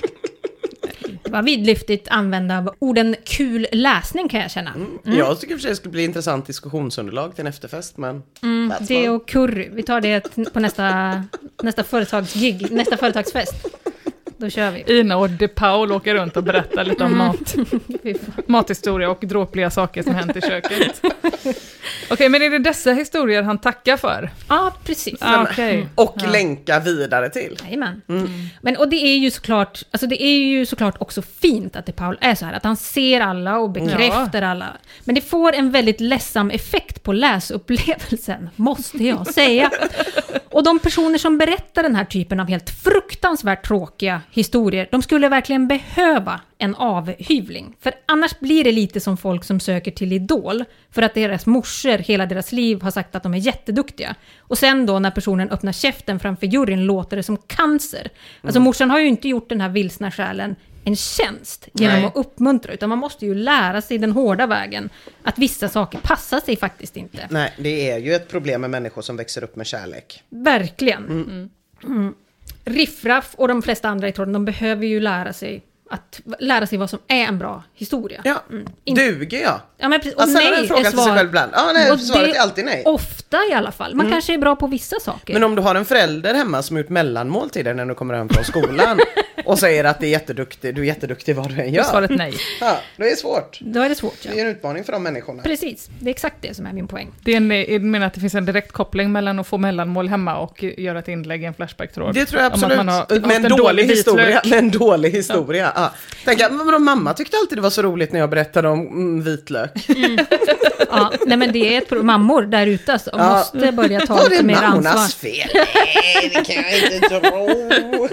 Speaker 8: Det var vidlyftigt använda av orden kul läsning kan jag känna.
Speaker 7: Mm. Jag tycker för sig det skulle bli intressant diskussionsunderlag till en efterfest, men...
Speaker 8: Mm, det och curry. Vi tar det på nästa, nästa företagsgig, nästa företagsfest. Då kör vi.
Speaker 6: Ina och De Paul åker runt och berättar lite om mat. Mathistoria och dråpliga saker som hänt i köket. Okej, okay, men är det dessa historier han tackar för?
Speaker 8: Ja, precis.
Speaker 6: Ah, okay.
Speaker 7: Och
Speaker 6: ja.
Speaker 7: länka vidare till.
Speaker 8: Jajamän. Mm. Men och det är ju såklart, alltså det är ju såklart också fint att det Paul är så här, att han ser alla och bekräftar ja. alla. Men det får en väldigt ledsam effekt på läsupplevelsen, måste jag säga. Och de personer som berättar den här typen av helt fruktansvärt tråkiga historier, de skulle verkligen behöva en avhyvling. För annars blir det lite som folk som söker till Idol för att deras morsor hela deras liv har sagt att de är jätteduktiga. Och sen då när personen öppnar käften framför juryn låter det som cancer. Mm. Alltså morsan har ju inte gjort den här vilsna själen en tjänst genom Nej. att uppmuntra, utan man måste ju lära sig den hårda vägen att vissa saker passar sig faktiskt inte.
Speaker 7: Nej, det är ju ett problem med människor som växer upp med kärlek.
Speaker 8: Verkligen.
Speaker 7: Mm.
Speaker 8: Mm. Riffraff och de flesta andra i tråden, de behöver ju lära sig att lära sig vad som är en bra historia.
Speaker 7: Ja, mm. In- duger jag?
Speaker 8: Ja, men precis. Och
Speaker 7: alltså,
Speaker 8: nej
Speaker 7: en fråga
Speaker 8: är
Speaker 7: till sig själv ibland. Ja, nej,
Speaker 8: och
Speaker 7: svaret
Speaker 8: det
Speaker 7: är alltid nej.
Speaker 8: Ofta i alla fall. Man
Speaker 7: mm.
Speaker 8: kanske är bra på vissa saker.
Speaker 7: Men om du har en förälder hemma som gjort mellanmål till dig när du kommer hem från skolan och säger att det är jätteduktig, du är jätteduktig vad du än gör.
Speaker 6: Då svaret nej.
Speaker 7: Ja, det är svårt.
Speaker 8: Då är det svårt, ja.
Speaker 7: Det är en utmaning för de människorna.
Speaker 8: Precis, det är exakt det som är min poäng.
Speaker 6: Det är en, jag menar att det finns en direkt koppling mellan att få mellanmål hemma och göra ett inlägg i en Flashback-tråd.
Speaker 7: Det tror jag absolut.
Speaker 6: Man har
Speaker 7: med, en
Speaker 6: en
Speaker 7: dålig
Speaker 6: dålig
Speaker 7: historia, med en dålig historia. Ja. Ja. Tänk att men mamma tyckte alltid det var så roligt när jag berättade om mm, vitlök.
Speaker 8: Mm. Ja, nej men det är ett pro- mammor där ute alltså, och ja. måste börja ta
Speaker 7: oh,
Speaker 8: lite mer ansvar.
Speaker 7: Det är mammornas fel. Nej, det kan jag inte tro.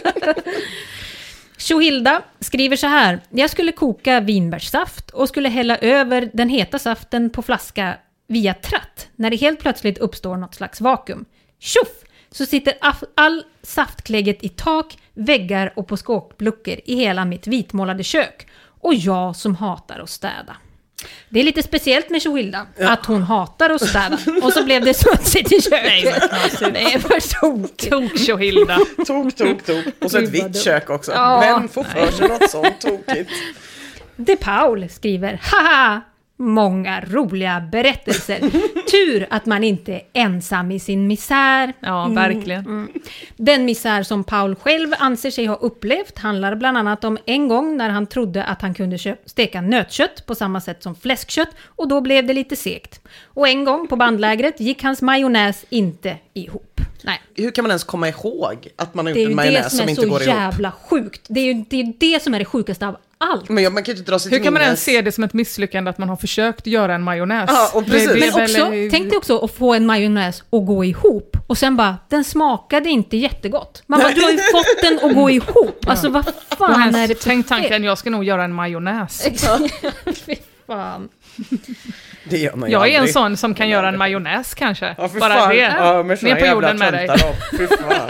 Speaker 8: Tjohilda skriver så här. Jag skulle koka vinbärssaft och skulle hälla över den heta saften på flaska via tratt. När det helt plötsligt uppstår något slags vakuum. Tjoff! Så sitter all saftklägget i tak, väggar och på skåpluckor i hela mitt vitmålade kök. Och jag som hatar att städa. Det är lite speciellt med Tjohilda, ja. att hon hatar att städa. Och så blev det smutsigt i köket. Det är för tok.
Speaker 6: Tok Tjohilda.
Speaker 7: Tok, tok, tok. Och så ett vitt kök också. Ja. Men får för sig något sånt tokigt.
Speaker 8: De Paul skriver, haha, många roliga berättelser. Tur att man inte är ensam i sin misär.
Speaker 6: Ja, verkligen.
Speaker 8: Mm, mm. Den misär som Paul själv anser sig ha upplevt handlar bland annat om en gång när han trodde att han kunde köp- steka nötkött på samma sätt som fläskkött och då blev det lite segt. Och en gång på bandlägret gick hans majonnäs inte ihop. Nej.
Speaker 7: Hur kan man ens komma ihåg att man har gjort en majonnäs som, som inte går ihop?
Speaker 8: Det är ju det som är så jävla sjukt. Det är ju det, är det som är det sjukaste av allt.
Speaker 7: Men man kan inte dra sig
Speaker 6: Hur
Speaker 7: till
Speaker 6: kan man
Speaker 7: minnes.
Speaker 6: ens se det som ett misslyckande att man har försökt göra en majonnäs?
Speaker 7: Ja, och precis.
Speaker 6: Det, det
Speaker 8: Men också,
Speaker 6: väl...
Speaker 8: tänk dig också att få en majonnäs att gå ihop. Och sen bara, den smakade inte jättegott. Man bara, du har ju fått den att gå ihop. Alltså vad fan är det för
Speaker 6: Tänk tanken, jag ska nog göra en majonnäs.
Speaker 8: Fy fan.
Speaker 7: Det gör man ju
Speaker 6: jag är
Speaker 7: aldrig.
Speaker 6: en sån som kan göra en majonnäs kanske.
Speaker 7: Ja, för
Speaker 6: bara
Speaker 7: fan.
Speaker 6: det.
Speaker 7: Ja, med
Speaker 6: ner på jorden med dig.
Speaker 7: Fy fan.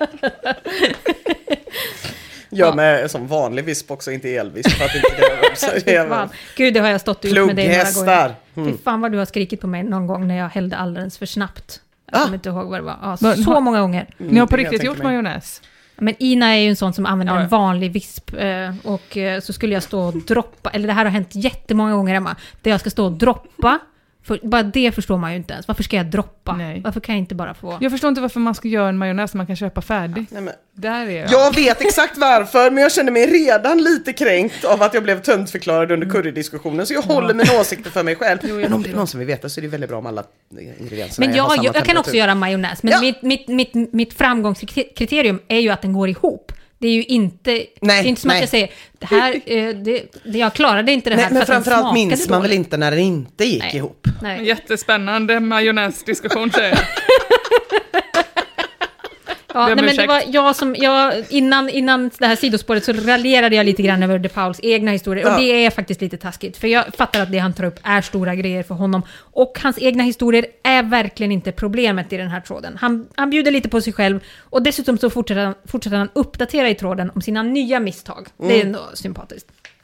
Speaker 7: Gör ja. med som vanlig visp också, inte elvisp. För att inte det
Speaker 8: fan. Gud, det har jag stått ut med dig några gånger.
Speaker 7: Mm.
Speaker 8: Fy fan vad du har skrikit på mig någon gång när jag hällde alldeles för snabbt. Jag
Speaker 7: ah.
Speaker 8: kommer inte ihåg vad det var. Ja, så Men, många gånger.
Speaker 6: Mm, Ni har på riktigt gjort majonnäs?
Speaker 8: Men Ina är ju en sån som använder
Speaker 6: ja.
Speaker 8: en vanlig visp och så skulle jag stå och droppa, eller det här har hänt jättemånga gånger hemma, där jag ska stå och droppa För, bara det förstår man ju inte ens. Varför ska jag droppa?
Speaker 6: Nej.
Speaker 8: Varför kan jag inte bara få...
Speaker 6: Jag förstår inte varför man ska göra en majonnäs som man kan köpa färdig.
Speaker 7: Nej, men...
Speaker 6: Där är jag.
Speaker 7: Jag vet exakt varför, men jag känner mig redan lite kränkt av att jag blev töntförklarad under currydiskussionen, så jag ja. håller mina åsikter för mig själv. Jo, men om det är någon som vill veta så är det väldigt bra om alla ingredienserna
Speaker 8: men jag, jag, jag kan också göra majonnäs, men ja. mitt, mitt, mitt, mitt framgångskriterium är ju att den går ihop. Det är ju inte, nej, det är inte som nej. att jag säger, det här, eh, det, det, jag klarade inte det här.
Speaker 7: Nej, men framförallt minns man väl inte när det inte gick
Speaker 8: nej.
Speaker 7: ihop.
Speaker 6: Nej. Jättespännande majonnäsdiskussion, säger jag.
Speaker 8: Ja, nej, men det var jag som, jag, innan, innan det här sidospåret så raljerade jag lite grann över De Pauls egna historier. Ja. Och det är faktiskt lite taskigt. För jag fattar att det han tar upp är stora grejer för honom. Och hans egna historier är verkligen inte problemet i den här tråden. Han, han bjuder lite på sig själv. Och dessutom så fortsätter han, fortsätter han uppdatera i tråden om sina nya misstag. Mm. Det är ändå sympatiskt.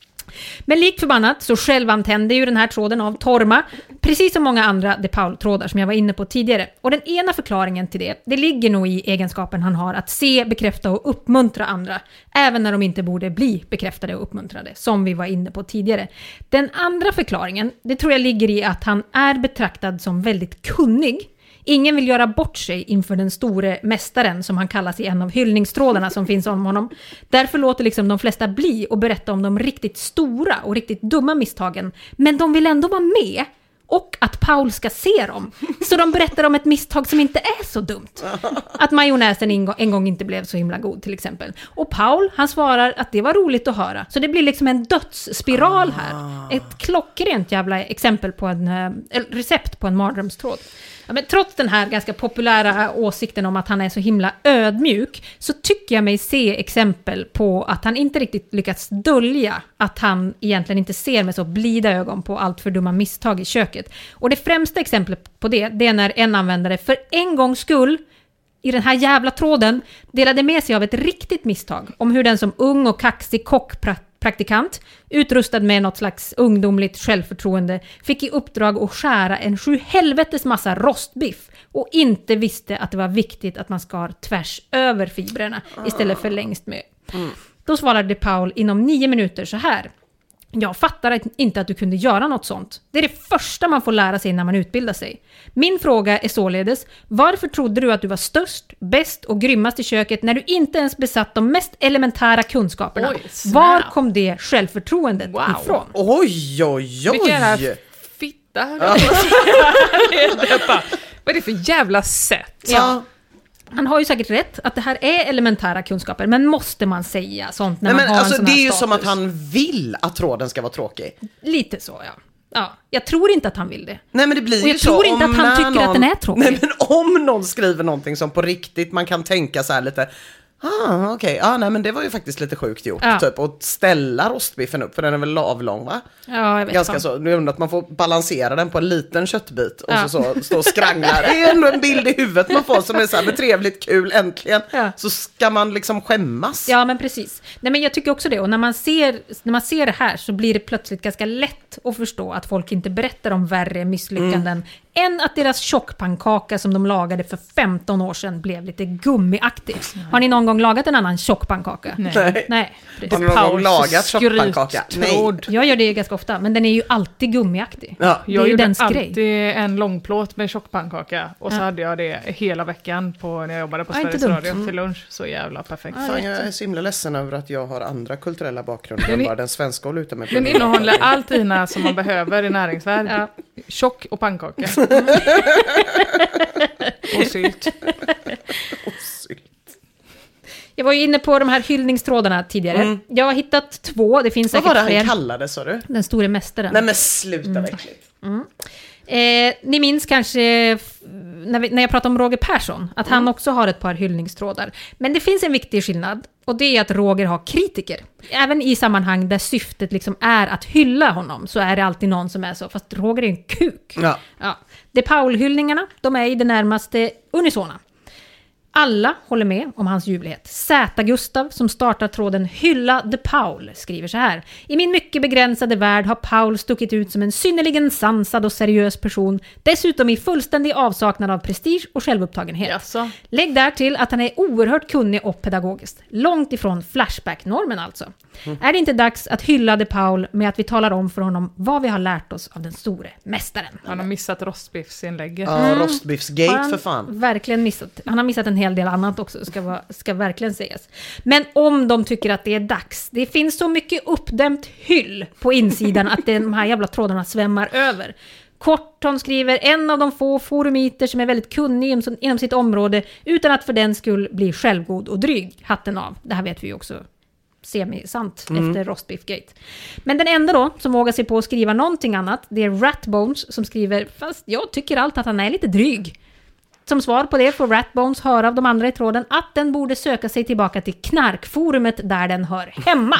Speaker 8: Men likt förbannat så självantände ju den här tråden av Torma, precis som många andra De Paul-trådar som jag var inne på tidigare. Och den ena förklaringen till det, det ligger nog i egenskapen han har att se, bekräfta och uppmuntra andra, även när de inte borde bli bekräftade och uppmuntrade, som vi var inne på tidigare. Den andra förklaringen, det tror jag ligger i att han är betraktad som väldigt kunnig. Ingen vill göra bort sig inför den store mästaren som han kallas i en av hyllningstrådarna som finns om honom. Därför låter liksom de flesta bli och berätta om de riktigt stora och riktigt dumma misstagen. Men de vill ändå vara med och att Paul ska se dem. Så de berättar om ett misstag som inte är så dumt. Att majonnäsen en gång inte blev så himla god till exempel. Och Paul, han svarar att det var roligt att höra. Så det blir liksom en dödsspiral här. Ett klockrent jävla exempel på en äh, recept på en mardrömstråd. Ja, men trots den här ganska populära åsikten om att han är så himla ödmjuk så tycker jag mig se exempel på att han inte riktigt lyckats dölja att han egentligen inte ser med så blida ögon på allt för dumma misstag i köket. Och det främsta exemplet på det, det är när en användare för en gångs skull i den här jävla tråden delade med sig av ett riktigt misstag om hur den som ung och kaxig kockpraktikant utrustad med något slags ungdomligt självförtroende fick i uppdrag att skära en sju helvetes massa rostbiff och inte visste att det var viktigt att man skar tvärs över fibrerna istället för längst med. Mm. Då svarade Paul inom nio minuter så här: jag fattar inte att du kunde göra något sånt. Det är det första man får lära sig när man utbildar sig. Min fråga är således, varför trodde du att du var störst, bäst och grymmast i köket när du inte ens besatt de mest elementära kunskaperna? Oj, var kom det självförtroendet wow. ifrån?
Speaker 7: Oj, oj, oj!
Speaker 6: Vilken jävla fitta! Vad är det för jävla sätt?
Speaker 8: Ja. Han har ju säkert rätt att det här är elementära kunskaper, men måste man säga sånt när
Speaker 7: Nej,
Speaker 8: man
Speaker 7: men
Speaker 8: har
Speaker 7: alltså,
Speaker 8: en sån
Speaker 7: det
Speaker 8: här
Speaker 7: är ju
Speaker 8: status?
Speaker 7: som att han vill att tråden ska vara tråkig.
Speaker 8: Lite så, ja. Ja, jag tror inte att han vill det.
Speaker 7: Nej, men det blir
Speaker 8: och jag
Speaker 7: ju
Speaker 8: tror
Speaker 7: så
Speaker 8: inte att han tycker
Speaker 7: någon...
Speaker 8: att den är tråkig.
Speaker 7: Nej, men om någon skriver någonting som på riktigt man kan tänka så här lite, ah, okej, okay. ah, nej men det var ju faktiskt lite sjukt gjort,
Speaker 8: ja.
Speaker 7: typ, och ställa rostbiffen upp, för den är väl avlång, va?
Speaker 8: Ja, jag vet.
Speaker 7: Ganska fan. Så, nu undrar att man får balansera den på en liten köttbit och ja. så, så stå och skranglar. Det är ändå en bild i huvudet man får som är så här, med trevligt, kul, äntligen. Ja. Så ska man liksom skämmas.
Speaker 8: Ja, men precis. Nej, men jag tycker också det. Och när man ser, när man ser det här så blir det plötsligt ganska lätt att förstå att folk inte berättar om värre misslyckanden mm. än att deras tjockpannkaka som de lagade för femton år sedan blev lite gummiaktig. Mm. Har ni någon gång lagat en annan tjockpannkaka?
Speaker 7: Nej.
Speaker 8: Nej.
Speaker 7: Har ni någon gång lagat tjockpannkaka?
Speaker 8: Nej. Jag gör det ganska ofta, men den är ju alltid gummiaktig.
Speaker 6: Ja,
Speaker 8: det
Speaker 6: jag
Speaker 8: är ju
Speaker 6: gjorde
Speaker 8: dens
Speaker 6: alltid
Speaker 8: grej.
Speaker 6: en långplåt med tjockpannkaka och så ja. hade jag det hela veckan på, när jag jobbade på
Speaker 8: ja,
Speaker 6: Sveriges Radio mm. till lunch. Så jävla perfekt.
Speaker 7: Fan, jag är så himla ledsen över att jag har andra kulturella bakgrunder än bara den svenska och luta med.
Speaker 6: Den innehåller allt ina som man behöver i näringsvärde. Ja. Tjock och pannkaka. och sylt.
Speaker 7: och sylt.
Speaker 8: Jag var ju inne på de här hyllningstrådarna tidigare. Mm. Jag har hittat två, det finns säkert fler.
Speaker 7: Vad var det han kallade, sa du?
Speaker 8: Den store mästaren.
Speaker 7: Nej men sluta mm. verkligen.
Speaker 8: Mm. Eh, ni minns kanske när, vi, när jag pratade om Roger Persson att mm. han också har ett par hyllningstrådar. Men det finns en viktig skillnad och det är att Roger har kritiker. Även i sammanhang där syftet liksom är att hylla honom så är det alltid någon som är så, fast Roger är en kuk.
Speaker 7: Ja.
Speaker 8: Ja. De Paul-hyllningarna, de är i det närmaste unisona. Alla håller med om hans ljuvlighet. Z Gustav som startar tråden Hylla de Paul skriver så här. I min mycket begränsade värld har Paul stuckit ut som en synnerligen sansad och seriös person. Dessutom i fullständig avsaknad av prestige och självupptagenhet.
Speaker 6: Jaså.
Speaker 8: Lägg där till att han är oerhört kunnig och pedagogiskt. Långt ifrån Flashback-normen alltså. Mm. Är det inte dags att hylla de Paul med att vi talar om för honom vad vi har lärt oss av den store mästaren?
Speaker 6: Han har missat rostbiffsinlägget.
Speaker 7: Ja, mm. rostbiffsgate för fan.
Speaker 8: Verkligen missat. Han har missat en hel del annat också, ska, vara, ska verkligen sägas. Men om de tycker att det är dags, det finns så mycket uppdämt hyll på insidan att de här jävla trådarna svämmar över. Korton skriver, en av de få forumiter som är väldigt kunnig inom sitt område utan att för den skull bli självgod och dryg. Hatten av. Det här vet vi ju också semi-sant mm. efter Rostbiffgate. Men den enda då som vågar sig på att skriva någonting annat, det är Ratbones som skriver, fast jag tycker allt att han är lite dryg. Som svar på det får Ratbones höra av de andra i tråden att den borde söka sig tillbaka till knarkforumet där den hör hemma.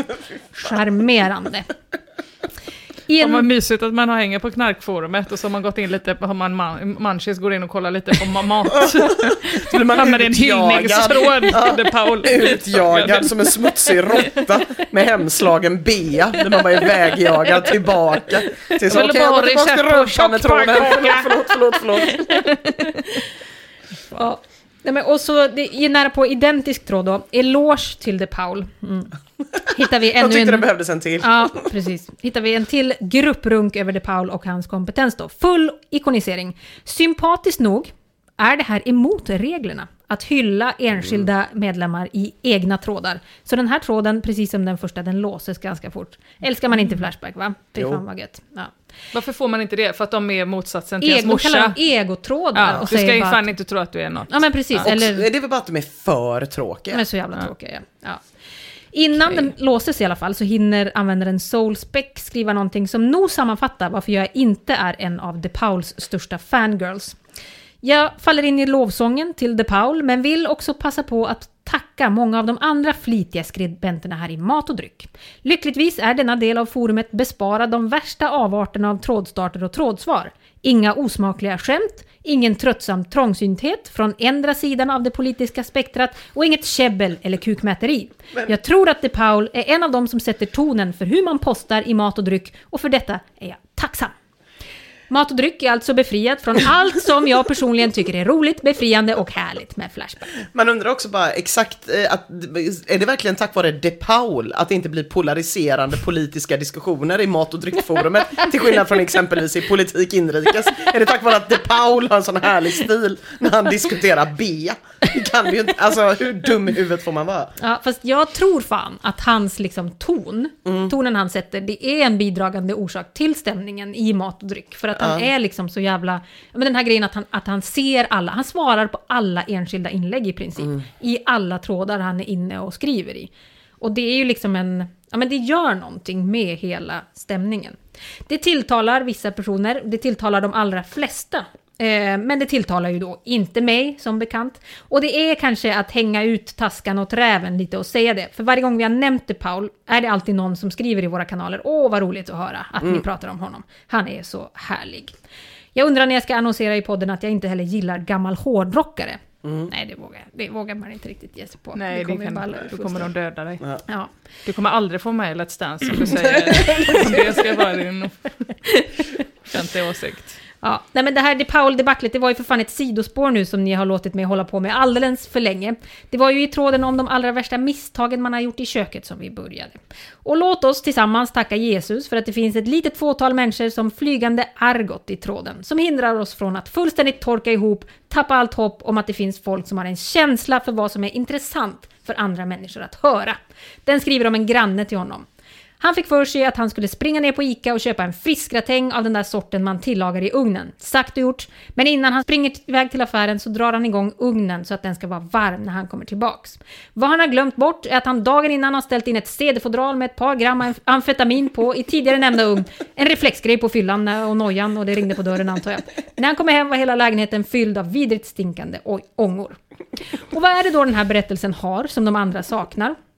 Speaker 8: Charmerande.
Speaker 6: En... Vad mysigt att man har hängt på knarkforumet och så har man gått in lite på, har man, man Manches går in och kollar lite på mat.
Speaker 7: Skulle man hamnar
Speaker 6: i en hyllningstråd
Speaker 7: ja,
Speaker 6: de Paul.
Speaker 7: Utjagad som en smutsig råtta med hemslagen bea när man bara är vägjagad tillbaka. Till så, okej, jag måste röpa med tråden. Förlåt, förlåt, förlåt, förlåt.
Speaker 8: Ja. Nej, men och så det är nära på identisk tråd då. Eloge till de Paul. Mm. Hittar vi ännu
Speaker 7: jag tyckte
Speaker 8: en...
Speaker 7: det behövdes en till.
Speaker 8: Ja, precis. Hittar vi en till grupprunk över de Paul och hans kompetens då. Full ikonisering. Sympatiskt nog är det här emot reglerna att hylla enskilda mm. medlemmar i egna trådar. Så den här tråden, precis som den första, den låses ganska fort. Älskar man inte Flashback, va? Det är fan vad gött. Ja.
Speaker 6: Varför får man inte det? För att de är motsatsen till
Speaker 8: Ego,
Speaker 6: ens morsa.
Speaker 8: kallar de egotrådar.
Speaker 6: Ja,
Speaker 8: och
Speaker 6: du ska ju fan
Speaker 8: att...
Speaker 6: inte tro att du är något.
Speaker 8: Ja, men precis.
Speaker 7: Ja.
Speaker 8: Eller...
Speaker 7: Det är väl bara att de är för tråkiga.
Speaker 8: De är så jävla ja. tråkiga, ja. ja. Innan okay. den låses i alla fall så hinner användaren Soulspec skriva någonting som nog sammanfattar varför jag inte är en av de Pauls största fangirls. Jag faller in i lovsången till de Paul men vill också passa på att tacka många av de andra flitiga skribenterna här i mat och dryck. Lyckligtvis är denna del av forumet besparad de värsta avarterna av trådstarter och trådsvar. Inga osmakliga skämt, ingen tröttsam trångsynthet från ändra sidan av det politiska spektrat och inget käbbel eller kukmäteri. Men... Jag tror att de Paul är en av dem som sätter tonen för hur man postar i mat och dryck och för detta är jag tacksam. Mat och dryck är alltså befriat från allt som jag personligen tycker är roligt, befriande och härligt med Flashback.
Speaker 7: Man undrar också bara exakt, att, är det verkligen tack vare de Paul att det inte blir polariserande politiska diskussioner i mat- och dryckforumet till skillnad från exempelvis i politik inrikes? Är det tack vare att de Paul har en sån härlig stil när han diskuterar B? Det kan vi ju inte, alltså hur dum i huvudet får man vara?
Speaker 8: Ja, fast jag tror fan att hans liksom ton, mm. tonen han sätter, det är en bidragande orsak till stämningen i mat och dryck. För att han ja. är liksom så jävla, men den här grejen att han, att han ser alla, han svarar på alla enskilda inlägg i princip. Mm. I alla trådar han är inne och skriver i. Och det är ju liksom en, ja men det gör någonting med hela stämningen. Det tilltalar vissa personer, det tilltalar de allra flesta. Eh, men det tilltalar ju då inte mig som bekant. Och det är kanske att hänga ut taskan åt räven lite och säga det. För varje gång vi har nämnt det, Paul, är det alltid någon som skriver i våra kanaler. Åh, vad roligt att höra att mm. ni pratar om honom. Han är så härlig. Jag undrar när jag ska annonsera i podden att jag inte heller gillar gammal hårdrockare. Mm. Nej, det vågar, det vågar man inte riktigt ge sig på.
Speaker 6: Nej, det kommer, kan, du kommer de döda dig.
Speaker 7: Ja.
Speaker 6: Ja. Du kommer aldrig få med Let's Dance som du säger. Det ska vara din offentliga åsikt.
Speaker 8: Ja, nej men det här de Paul-debaclet, det var ju för fan ett sidospår nu som ni har låtit mig hålla på med alldeles för länge. Det var ju i tråden om de allra värsta misstagen man har gjort i köket som vi började. Och låt oss tillsammans tacka Jesus för att det finns ett litet fåtal människor som flygande argot i tråden som hindrar oss från att fullständigt torka ihop, tappa allt hopp om att det finns folk som har en känsla för vad som är intressant för andra människor att höra. Den skriver om en granne till honom. Han fick för sig att han skulle springa ner på Ica och köpa en fiskgratäng av den där sorten man tillagar i ugnen. Sagt och gjort. Men innan han springer iväg till affären så drar han igång ugnen så att den ska vara varm när han kommer tillbaks. Vad han har glömt bort är att han dagen innan har ställt in ett C D-fodral med ett par gram amfetamin på i tidigare nämnda ugn. En reflexgrej på fyllan och nojan och det ringde på dörren antar jag. När han kommer hem var hela lägenheten fylld av vidrigt stinkande ångor. Och vad är det då den här berättelsen har som de andra saknar?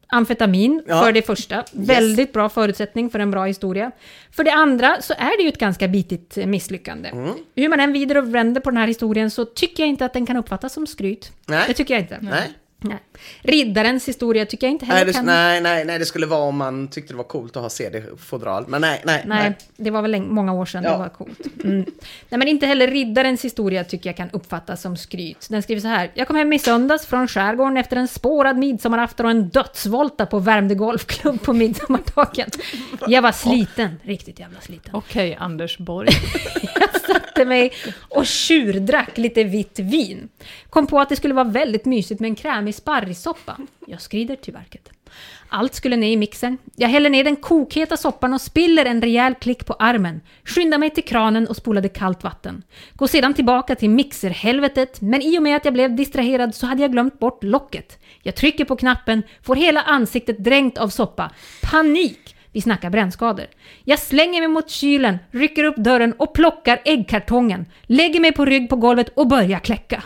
Speaker 8: Amfetamin,
Speaker 7: Ja.
Speaker 8: för det första. Väldigt bra förutsättning för en bra historia. För det andra så är det ju ett ganska bitigt misslyckande.
Speaker 7: Mm.
Speaker 8: Hur man än vidare och vänder på den här historien så tycker jag inte att den kan uppfattas som skryt.
Speaker 7: Nej.
Speaker 8: Det tycker jag inte.
Speaker 7: Nej.
Speaker 8: Nej. Riddarens historia tycker jag inte heller
Speaker 7: Nej, det,
Speaker 8: kan...
Speaker 7: nej, nej, nej, det skulle vara om man tyckte det var coolt att ha C D-fodral. Men nej, nej,
Speaker 8: Nej,
Speaker 7: nej.
Speaker 8: det var väl länge, många år sedan
Speaker 7: Ja.
Speaker 8: det var coolt. Mm. Nej, men inte heller riddarens historia tycker jag kan uppfattas som skryt. Den skriver så här. Jag kom hem i söndags från skärgården efter en spårad midsommarafton och en dödsvolta på Värmdö golfklubb på midsommardagen. Jag var sliten, riktigt jävla sliten.
Speaker 6: Okej, okay, Anders Borg.
Speaker 8: Jag satte mig och tjurdrack lite vitt vin. Kom på att det skulle vara väldigt mysigt med en krämig sparrissoppa. Jag skrider till verket. Allt skulle ner i mixern. Jag häller ner den kokheta soppan och spiller en rejäl klick på armen. Skyndar mig till kranen och spolade kallt vatten. Går sedan tillbaka till mixerhelvetet, men i och med att jag blev distraherad så hade jag glömt bort locket. Jag trycker på knappen, får hela ansiktet dränkt av soppa. Panik! Vi snackar brännskador. Jag slänger mig mot kylen, rycker upp dörren och plockar äggkartongen. Lägger mig på rygg på golvet och börjar kläcka.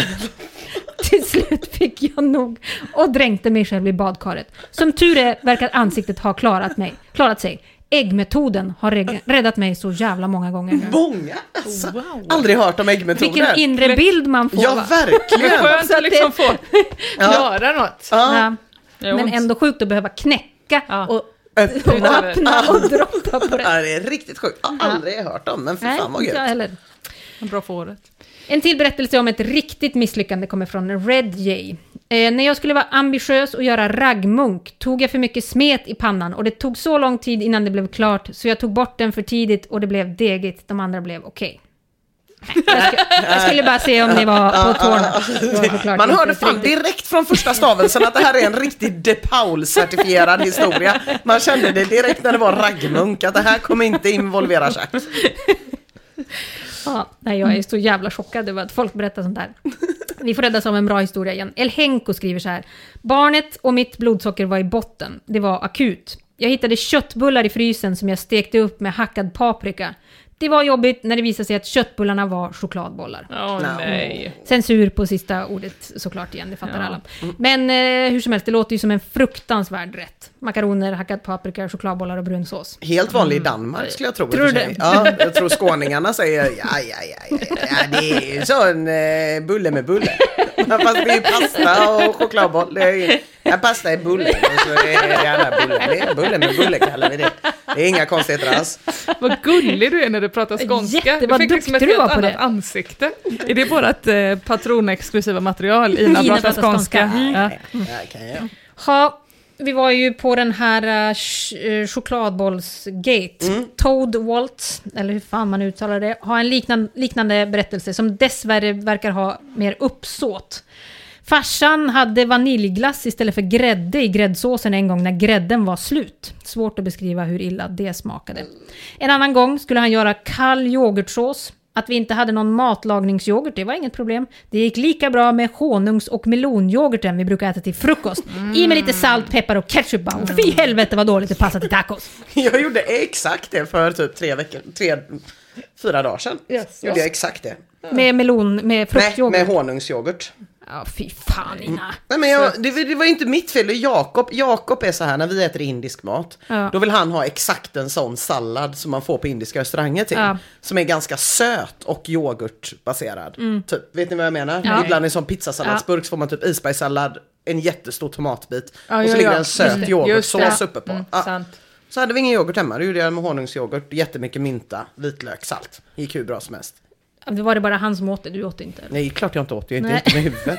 Speaker 8: Till slut fick jag nog och dränkte mig själv i badkaret. Som tur är verkar ansiktet ha klarat, mig, klarat sig. Äggmetoden har räddat mig så jävla många gånger nu.
Speaker 7: Många? Alltså, wow. Aldrig hört om äggmetoden.
Speaker 8: Vilken inre bild man får.
Speaker 7: Ja,
Speaker 8: va?
Speaker 7: verkligen.
Speaker 6: Det är skönt att liksom få göra något.
Speaker 8: Ja. Ja. Men ändå sjukt att behöva knäcka
Speaker 6: ja.
Speaker 8: och öppna och droppa på det.
Speaker 7: Ja, det är riktigt sjukt. Jag har aldrig hört om, men för
Speaker 8: Nej,
Speaker 7: fan vad gött.
Speaker 8: heller.
Speaker 6: Bra för året.
Speaker 8: En till berättelse om ett riktigt misslyckande kommer från Red Jay. Eh, när jag skulle vara ambitiös och göra raggmunk tog jag för mycket smet i pannan och det tog så lång tid innan det blev klart så jag tog bort den för tidigt och det blev degigt. De andra blev okej. Okay. Jag, sk- jag skulle bara se om ni var på tårna.
Speaker 7: Man hörde fan direkt från första stavelsen att det här är en riktigt De Paul-certifierad historia. Man kände det direkt när det var raggmunk att det här kommer inte involvera tjack.
Speaker 8: Ja, nej, jag är så jävla chockad över att folk berättar sånt här. Vi får räddas av en bra historia igen. El Henko skriver så här. Barnet och mitt blodsocker var i botten. Det var akut. Jag hittade köttbullar i frysen som jag stekte upp med hackad paprika. Det var jobbigt när det visade sig att köttbullarna var chokladbollar.
Speaker 6: Åh oh, nej.
Speaker 8: Censur på sista ordet såklart igen, det fattar ja. alla. Men eh, hur som helst, det låter ju som en fruktansvärd rätt. Makaroner, hackad paprika, chokladbollar och brunsås.
Speaker 7: Helt vanlig i Danmark skulle jag tro.
Speaker 8: Tror du det?
Speaker 7: Ja, jag tror skåningarna säger ja, ja, ja, ja, ja det är ju så en eh, bulle med bulle. Fast det är ju pasta och chokladboll. Det är ju, ja, pasta är bulle. Och så är det gärna bulle. Det är bulle med bulle kallar vi det. Det är inga konstigheter alls.
Speaker 6: Vad gullig du är när du pratar skånska.
Speaker 8: Jätte,
Speaker 6: du fick liksom ett helt annat
Speaker 8: det.
Speaker 6: ansikte. Är det bara ett eh, patronexklusiva material i när pratar skånska?
Speaker 8: Mm.
Speaker 7: Ja. Ja, kan jag.
Speaker 8: Ha, vi var ju på den här uh, ch- chokladbollsgate. Mm. Toad Waltz, eller hur fan man uttalar det, har en liknande, liknande berättelse som dessvärre verkar ha mer uppsåt. Farsan hade vaniljglass istället för grädde i gräddsåsen en gång när grädden var slut. Svårt att beskriva hur illa det smakade. En annan gång skulle han göra kall yoghurtsås. Att vi inte hade någon matlagningsyoghurt, det var inget problem. Det gick lika bra med honungs- och melonyoghurten vi brukar äta till frukost. Mm. I med lite salt, peppar och ketchup. Och fy helvete vad dåligt det passade till tacos.
Speaker 7: Jag gjorde exakt det för typ tre veckor, tre, fyra dagar sedan.
Speaker 8: Yes,
Speaker 7: gjorde jag exakt det.
Speaker 8: Med melon, med fruktyoghurt.
Speaker 7: Med, med honungsyoghurt.
Speaker 8: Ja, fy fan Ina.
Speaker 7: Nej, men jag, det, det var inte mitt fel. Jakob, Jakob är så här, när vi äter indisk mat, ja. Då vill han ha exakt en sån sallad som man får på indiska restauranger till. Ja. Som är ganska söt och yoghurtbaserad. Mm. Typ, vet ni vad jag menar? Ja. Ibland i en sån pizzasalladsburk så får man typ isbergssallad, en jättestor tomatbit. Ja, och så ja, ligger ja. en söt yoghurtsås uppe på.
Speaker 6: Mm,
Speaker 7: ja. Så hade vi ingen yoghurt hemma. Då gjorde jag med honungsyoghurt, jättemycket mynta, vitlök, salt. Gick hur bra som helst.
Speaker 8: Det var det bara han som åt det, du åt det inte?
Speaker 7: Nej, klart jag inte åt det, jag är inte med huvudet.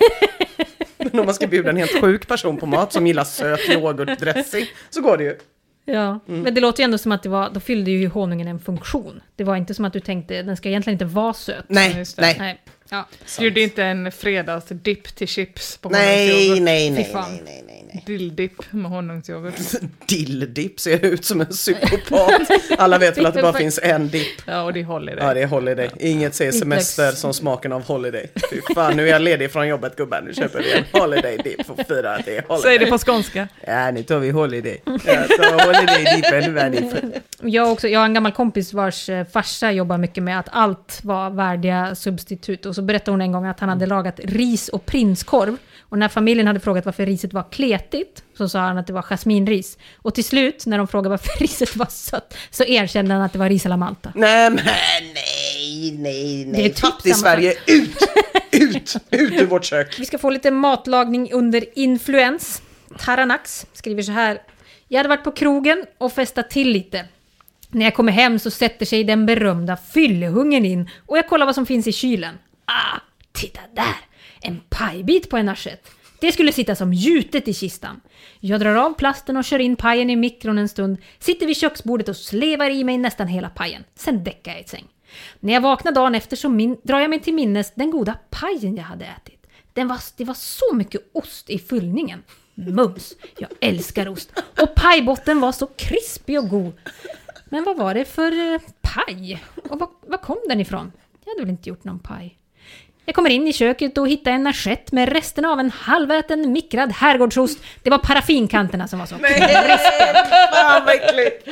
Speaker 7: Men om man ska bjuda en helt sjuk person på mat som gillar söt yoghurtdressing så går det ju.
Speaker 8: Ja, mm. Men det låter ju ändå som att det var, då fyllde ju honungen en funktion. Det var inte som att du tänkte, den ska egentligen inte vara söt.
Speaker 7: Nej, nej.
Speaker 8: nej. Ja.
Speaker 6: Du gjorde inte en fredagsdipp till chips på
Speaker 7: nej,
Speaker 6: honungsyoghurt?
Speaker 7: Nej, nej, nej, nej, nej, nej.
Speaker 6: Dilldipp med honungsyoghurt.
Speaker 7: Dilldipp ser ut som en psykopat. Alla vet väl att det bara finns en dipp.
Speaker 6: Ja, och det är holiday.
Speaker 7: Ja, det är holiday. Inget säger semester som smaken av holiday. Fy fan, nu är jag ledig från jobbet, gubben. Nu köper vi en holiday dipp för fyra att det är holiday.
Speaker 6: Säg det på skånska.
Speaker 7: Ja, nu tar vi holiday. Ja, så holiday dippen.
Speaker 8: Jag också, jag har en gammal kompis vars farsa jobbar mycket med att allt var värdiga substitut och och så berättade hon en gång att han hade lagat ris och prinskorv. Och när familjen hade frågat varför riset var kletigt så sa han att det var jasminris. Och till slut, när de frågade varför riset var sött, så erkände han att det var ris alla Malta.
Speaker 7: Nej, men nej, nej, nej.
Speaker 8: Det är typ
Speaker 7: Fatt i Sverige, ut, ut, ut ur vårt kök.
Speaker 8: Vi ska få lite matlagning under influens. Taranax skriver så här. Jag hade varit på krogen och festat till lite. När jag kommer hem så sätter sig den berömda fyllehungen in och jag kollar vad som finns i kylen. Ah, titta där! En pajbit på en assiett. Det skulle sitta som gjutet i kistan. Jag drar av plasten och kör in pajen i mikron en stund. Sitter vid köksbordet och slevar i mig nästan hela pajen. Sen däckar jag i ett säng. När jag vaknar dagen efter så min- drar jag mig till minnes den goda pajen jag hade ätit. Den var, det var så mycket ost i fyllningen. Mums, jag älskar ost. Och pajbotten var så krispig och god. Men vad var det för eh, paj? Och var, var kom den ifrån? Jag hade väl inte gjort någon paj. Jag kommer in i köket och hittar en assiett med resten av en halväten mikrad herrgårdsost. Det var paraffinkanterna som var så.
Speaker 7: Nej, fan vad äckligt.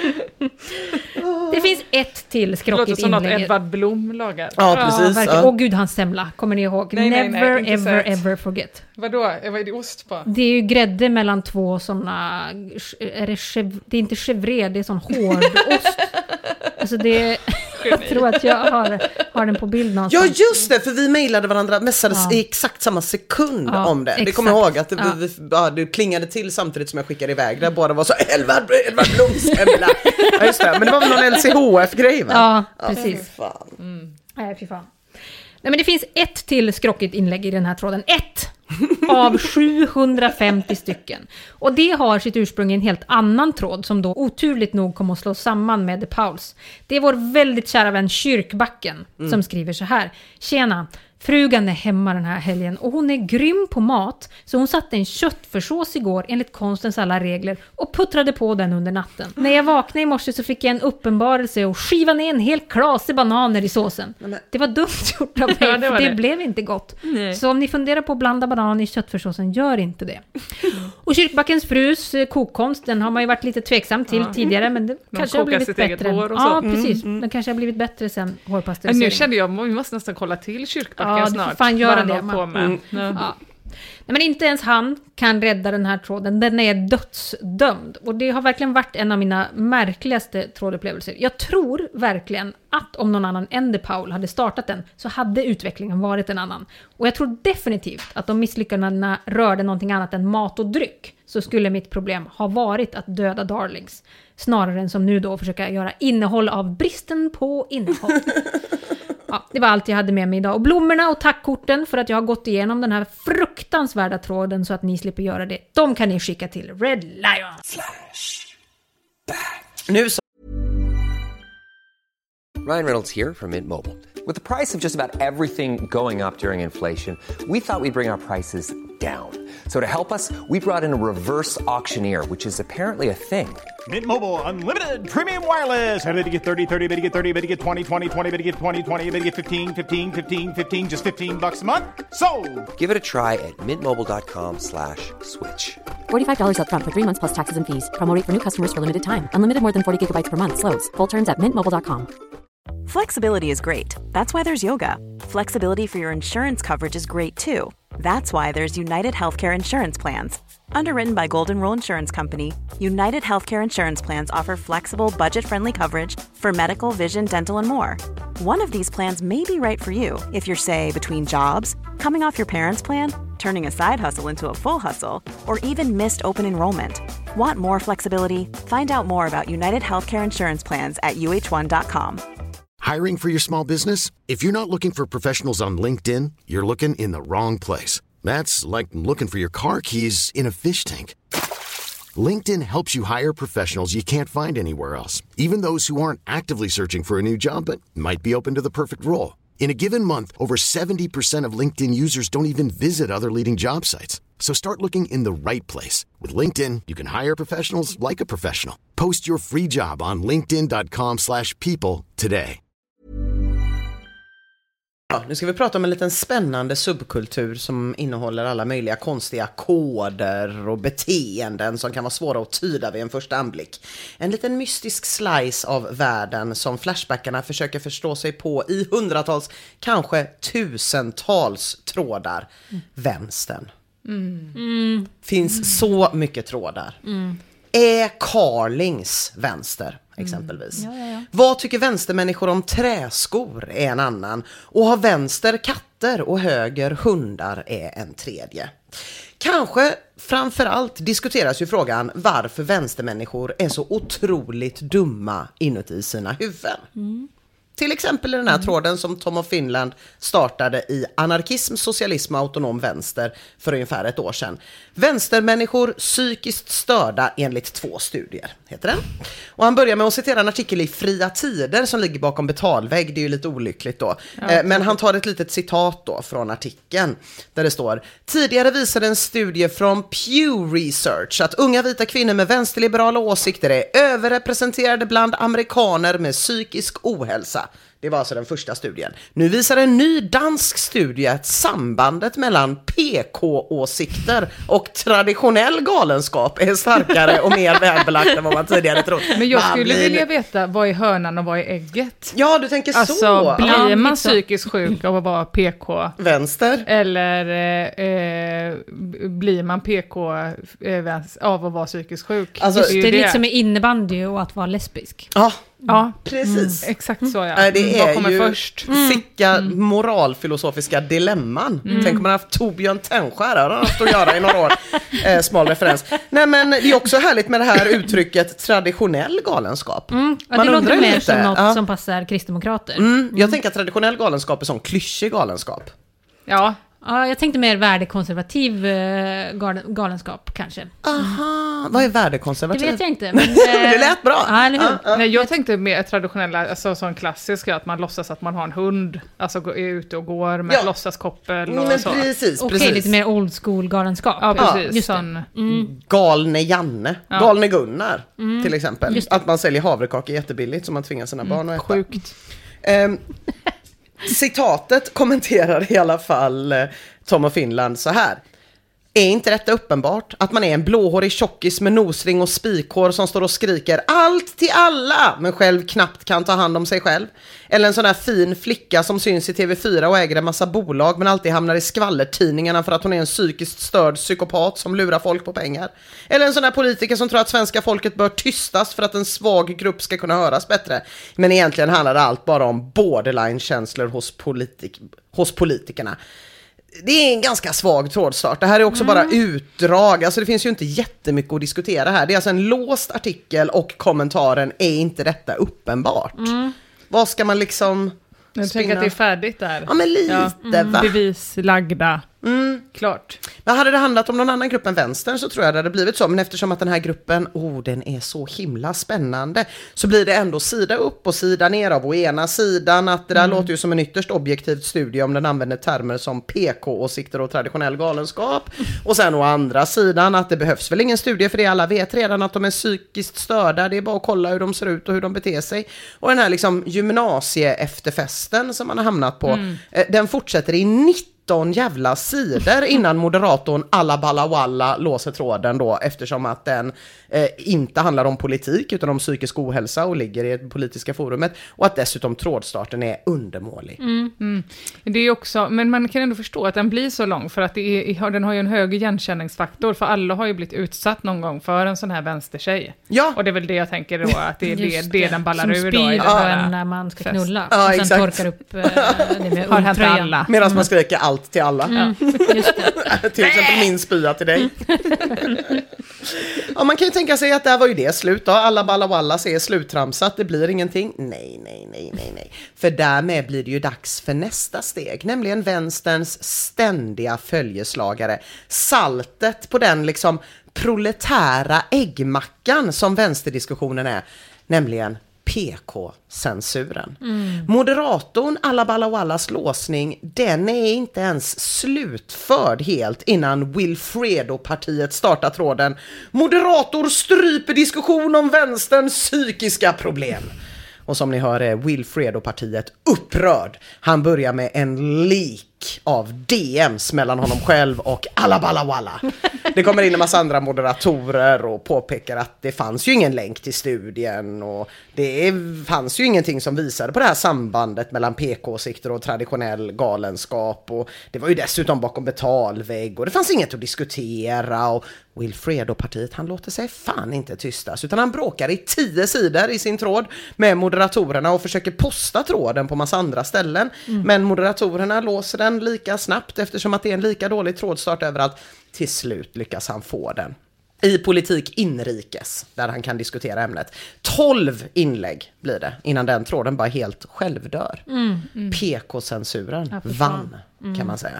Speaker 8: Det finns ett till skrockigt
Speaker 6: låter som
Speaker 8: inlägg.
Speaker 6: något Edvard Blom lagar.
Speaker 7: Ja, precis.
Speaker 8: verkligen.
Speaker 7: Ja.
Speaker 8: Åh gud, hans semla. Kommer ni ihåg?
Speaker 6: Nej, nej,
Speaker 8: Never,
Speaker 6: nej, inte
Speaker 8: ever,
Speaker 6: sett.
Speaker 8: ever forget.
Speaker 6: Vadå? Vad är det ost på?
Speaker 8: Det är ju grädde mellan två sådana... Är det, chev, det är inte chèvre, det är sån hård ost. Alltså det... Jag tror att jag har, har den på bild
Speaker 7: Ja,
Speaker 8: någonstans.
Speaker 7: just det, för vi mejlade varandra, messades
Speaker 8: Ja.
Speaker 7: i exakt samma sekund
Speaker 8: Ja,
Speaker 7: om det. Det
Speaker 8: exakt.
Speaker 7: kommer jag ihåg att det,
Speaker 8: Ja.
Speaker 7: vi, ja, det klingade till samtidigt som jag skickade iväg det. Båda var så, Edvard, Edvard Blomsemla. Ja, just det, men det var väl någon L C H F-grej, va?
Speaker 8: Ja, precis.
Speaker 7: fy fan.
Speaker 8: Nej, fy fan. Nej, men det finns ett till skrockigt inlägg i den här tråden. Ett av sjuhundrafemtio stycken. Och det har sitt ursprung i en helt annan tråd som då oturligt nog kom att slå samman med The Pauls. Det är vår väldigt kära vän Kyrkbacken mm. som skriver så här. Tjena, frugan är hemma den här helgen och hon är grym på mat, så hon satte en köttfärssås igår enligt konstens alla regler och puttrade på den under natten. När jag vaknade i morse så fick jag en uppenbarelse och skiva ner en hel klase bananer i såsen. Det var dumt gjort av mig,
Speaker 6: Ja, det var
Speaker 8: för det
Speaker 6: det.
Speaker 8: blev inte gott.
Speaker 6: Nej.
Speaker 8: Så om ni funderar på att blanda banan i köttfärssåsen, gör inte det. Och Kyrkbackens frus eh, kokkonst, den har man ju varit lite tveksam till
Speaker 6: Ja.
Speaker 8: tidigare, men det
Speaker 6: De
Speaker 8: kanske har
Speaker 6: kokar
Speaker 8: blivit
Speaker 6: sitt
Speaker 8: bättre.
Speaker 6: eget hår och så.
Speaker 8: Ja,
Speaker 6: Mm,
Speaker 8: precis. Den kanske har blivit bättre sen
Speaker 6: Men
Speaker 8: hårpasteurisering.
Speaker 6: nu kände jag, vi måste nästan kolla till Kyrkbacken
Speaker 8: Ja, du får
Speaker 6: snart.
Speaker 8: fan göra
Speaker 6: Vad han
Speaker 8: det,
Speaker 6: håller på
Speaker 8: man.
Speaker 6: med. Mm.
Speaker 8: Ja. Nej, men inte ens han kan rädda den här tråden. Den är dödsdömd. Och det har verkligen varit en av mina märkligaste trådupplevelser. Jag tror verkligen att om någon annan än The Paul hade startat den så hade utvecklingen varit en annan. Och jag tror definitivt att om misslyckandena rörde någonting annat än mat och dryck så skulle mitt problem ha varit att döda darlings. Snarare än som nu då försöka göra innehåll av bristen på innehåll. Ja, det var allt jag hade med mig idag. Och blommorna och tackkorten för att jag har gått igenom den här fruktansvärda tråden så att ni slipper göra det. De kan ni skicka till Red Lion.
Speaker 7: Nu så.
Speaker 2: Ryan Reynolds here from Mint Mobile. With the price of just about everything going up during inflation, we thought we'd bring our prices down. So to help us, we brought in a reverse auctioneer, which is apparently a thing.
Speaker 9: Mint Mobile Unlimited Premium Wireless. How to get thirty, thirty, how to get thirty, how to get twenty, twenty, twenty, how to get twenty, twenty, how to get fifteen, fifteen, fifteen, fifteen, just fifteen bucks a month? Sold!
Speaker 2: Give it a try at mintmobile.com slash switch.
Speaker 3: forty-five dollars up front for three months plus taxes and fees. Promo rate for new customers for limited time. Unlimited more than forty gigabytes per month. Slows full terms at mint mobile dot com.
Speaker 1: Flexibility is great. That's why there's yoga. Flexibility for your insurance coverage is great too. That's why there's United Healthcare Insurance Plans. Underwritten by Golden Rule Insurance Company, United Healthcare Insurance Plans offer flexible, budget-friendly coverage for medical, vision, dental, and more. One of these plans may be right for you if you're, say, between jobs, coming off your parents' plan, turning a side hustle into a full hustle, or even missed open enrollment. Want more flexibility? Find out more about United Healthcare Insurance Plans at U H one dot com.
Speaker 5: Hiring for your small business? If you're not looking for professionals on LinkedIn, you're looking in the wrong place. That's like looking for your car keys in a fish tank. LinkedIn helps you hire professionals you can't find anywhere else, even those who aren't actively searching for a new job but might be open to the perfect role. In a given month, over seventy percent of LinkedIn users don't even visit other leading job sites. So start looking in the right place. With LinkedIn, you can hire professionals like a professional. Post your free job on linkedin dot com slash people today.
Speaker 7: Ja, nu ska vi prata om en liten spännande subkultur som innehåller alla möjliga konstiga koder och beteenden som kan vara svåra att tyda vid en första anblick. En liten mystisk slice av världen som Flashbackarna försöker förstå sig på i hundratals, kanske tusentals trådar. Mm. Vänstern. Mm. Mm. Finns mm. så mycket trådar. Mm. Är Carlings vänster exempelvis. Mm. Ja, ja, ja. Vad tycker vänstermänniskor om träskor är en annan. Och har vänster katter och höger hundar är en tredje. Kanske framförallt diskuteras ju frågan varför vänstermänniskor är så otroligt dumma inuti sina huvuden. Mm. Till exempel i den här mm. tråden som Tom of Finland startade i Anarkism, socialism och autonom vänster för ungefär ett år sedan. Vänstermänniskor psykiskt störda enligt två studier, heter den. Och han börjar med att citera en artikel i Fria Tider som ligger bakom betalvägg. Det är ju lite olyckligt då. Ja, Men han tar ett litet citat då från artikeln där det står: tidigare visade en studie från Pew Research att unga vita kvinnor med vänsterliberala åsikter är överrepresenterade bland amerikaner med psykisk ohälsa. Det var alltså den första studien. Nu visar en ny dansk studie att sambandet mellan P K-åsikter och traditionell galenskap är starkare och mer välbelagt än vad man tidigare trodde.
Speaker 6: Men jag skulle blir... vilja veta, vad är hönan och vad är ägget?
Speaker 7: Ja, du tänker
Speaker 6: alltså,
Speaker 7: så.
Speaker 6: Blir
Speaker 7: ja,
Speaker 6: man psykiskt sjuk av att vara P K?
Speaker 7: Vänster.
Speaker 6: Eller eh, blir man P K eh, av att vara psykiskt sjuk?
Speaker 8: Alltså, det är, det är lite som är innebandy och att vara lesbisk.
Speaker 7: Ja.
Speaker 6: Ja,
Speaker 7: precis.
Speaker 6: Mm, exakt så, ja.
Speaker 7: Det är
Speaker 6: Vad kommer
Speaker 7: ju
Speaker 6: först?
Speaker 7: sicka mm. moralfilosofiska dilemman. Mm. Tänk om man har haft Torbjörn Tänskär, har han haft att göra i några år. Eh, smal referens. Nej, men det är också härligt med det här uttrycket traditionell galenskap.
Speaker 8: Mm. Ja, man det låter mer som något ja. som passar kristdemokrater.
Speaker 7: Mm. Mm. Jag tänker att traditionell galenskap är sån klyschig galenskap.
Speaker 8: Ja. Ja, jag tänkte mer värdekonservativ eh, galenskap kanske.
Speaker 7: Aha, vad är värdekonservativ?
Speaker 8: Det vet jag inte. Men,
Speaker 7: det lät bra.
Speaker 8: Ja, eller hur?
Speaker 6: Ah, ah. Nej, jag tänkte mer traditionella, alltså sån klassisk, att man låtsas att man har en hund, alltså är ute och går med ja. låtsaskoppel och
Speaker 7: men
Speaker 6: så.
Speaker 7: Precis,
Speaker 8: Okej,
Speaker 7: precis.
Speaker 8: lite mer old school galenskap.
Speaker 6: Ja, precis.
Speaker 8: Just
Speaker 6: sån...
Speaker 8: mm.
Speaker 7: Galne Janne, ja. Galne Gunnar
Speaker 8: mm.
Speaker 7: till exempel. Att man säljer havrekakor jättebilligt som man tvingar sina barn att äta.
Speaker 6: Sjukt.
Speaker 7: Um, Citatet kommenterar i alla fall eh, Tom of Finland så här: är inte detta uppenbart att man är en blåhårig tjockis med nosring och spikhår som står och skriker allt till alla men själv knappt kan ta hand om sig själv? Eller en sån här fin flicka som syns i T V fyra och äger en massa bolag men alltid hamnar i skvallertidningarna för att hon är en psykiskt störd psykopat som lurar folk på pengar? Eller en sån här politiker som tror att svenska folket bör tystas för att en svag grupp ska kunna höras bättre? Men egentligen handlar allt bara om borderline-känslor hos, politik- hos politikerna. Det är en ganska svag trådstart. Det här är också mm. bara utdrag. Alltså det finns ju inte jättemycket att diskutera här. Det är alltså en låst artikel och kommentaren är inte detta uppenbart. Mm. Vad ska man liksom...
Speaker 6: Jag tänker att det är färdigt där.
Speaker 7: Ja, men lite
Speaker 6: ja. mm.
Speaker 7: va?
Speaker 6: Bevis lagda.
Speaker 7: Mm.
Speaker 6: Klart.
Speaker 7: Men hade det handlat om någon annan grupp än vänstern så tror jag det hade blivit så. Men eftersom att den här gruppen, oh, den är så himla spännande, så blir det ändå sida upp och sida ner av å ena sidan att det där mm. låter ju som en ytterst objektivt studie om den använder termer som P K-åsikter och traditionell galenskap. Och sen å andra sidan att det behövs väl ingen studie för det, alla vet redan att de är psykiskt störda. Det är bara att kolla hur de ser ut och hur de beter sig. Och den här liksom gymnasie-efterfesten som man har hamnat på, mm. den fortsätter i nittio jävla sidor innan moderatorn alla balla walla låser tråden då, eftersom att den eh, inte handlar om politik utan om psykisk ohälsa och ligger i det politiska forumet, och att dessutom trådstarten är undermålig.
Speaker 6: Mm. Mm. Det är också, men man kan ändå förstå att den blir så lång för att det är, den har ju en hög igenkänningsfaktor, för alla har ju blivit utsatt någon gång för en sån här vänstertjej. Ja. Och det är väl det jag tänker då, att det är det, det den ballar
Speaker 8: som
Speaker 6: ur
Speaker 8: då. Som
Speaker 6: spyr
Speaker 8: ja. när man ska knulla.
Speaker 7: Ja,
Speaker 8: och sen
Speaker 7: exakt.
Speaker 8: torkar upp eh, det med ulltröjan.
Speaker 7: Medan mm. man skriker allt till alla.
Speaker 8: Mm. Just det.
Speaker 7: Till exempel min spya till dig. Ja, man kan ju tänka sig att det här var ju det slut då. Alla balla walla är sluttramsat. Det blir ingenting. Nej, nej, nej, nej, nej. För därmed blir det ju dags för nästa steg. Nämligen vänsterns ständiga följeslagare. Saltet på den liksom proletära äggmackan som vänsterdiskussionen är. Nämligen P K-censuren. Mm. Moderatorn alla balla wallas låsning, den är inte ens slutförd helt innan Wilfredo-partiet startar tråden. Moderator stryper diskussion om vänsterns psykiska problem. Och Och som ni hör är Wilfredo-partiet upprörd. Han börjar med en lik av D M's mellan honom själv och alla balla walla. Det kommer in en massa andra moderatorer och påpekar att det fanns ju ingen länk till studien och det fanns ju ingenting som visade på det här sambandet mellan P K-åsikter och traditionell galenskap, och det var ju dessutom bakom betalvägg och det fanns inget att diskutera, och Wilfredo-partiet, han låter sig fan inte tystas utan han bråkar i tio sidor i sin tråd med moderatorerna och försöker posta tråden på massa andra ställen, mm. men moderatorerna låser den lika snabbt eftersom att det är en lika dålig trådstart överallt. Till slut lyckas han få den. I politik inrikes, där han kan diskutera ämnet. tolv inlägg blir det innan den tråden bara helt självdör. Mm, mm. P K-censuren ja, vann, mm. kan man säga.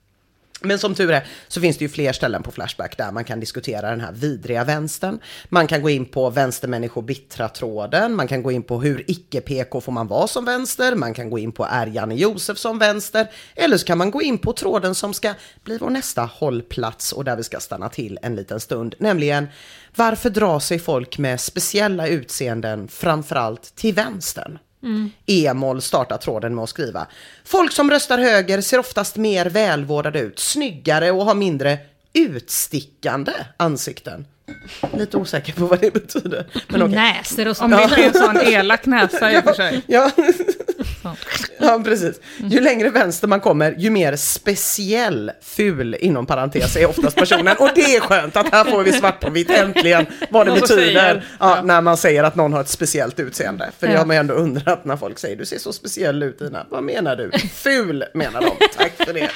Speaker 7: Men som tur är så finns det ju fler ställen på Flashback där man kan diskutera den här vidriga vänstern. Man kan gå in på vänstermänniskor bittra tråden. Man kan gå in på hur icke-P K får man vara som vänster. Man kan gå in på är Janne Josef som vänster. Eller så kan man gå in på tråden som ska bli vår nästa hållplats och där vi ska stanna till en liten stund. Nämligen, varför drar sig folk med speciella utseenden framförallt till vänstern? Mm. Emol startar tråden med att skriva: folk som röstar höger ser oftast mer välvårdade ut, snyggare och har mindre utstickande ansikten. Lite osäker på vad det betyder. Men okay.
Speaker 8: Näser och så.
Speaker 6: Om det inte är en sån elak näsa i och för sig.
Speaker 7: Ja, ja. ja precis. Ju längre vänster man kommer, ju mer speciell ful inom parentes är oftast personen. Och det är skönt att här får vi svart på vitt äntligen vad det någon betyder ja, ja. när man säger att någon har ett speciellt utseende. För ja. det har man ändå undrat när folk säger: du ser så speciell ut, Ina. Vad menar du? Ful menar de. Tack för det.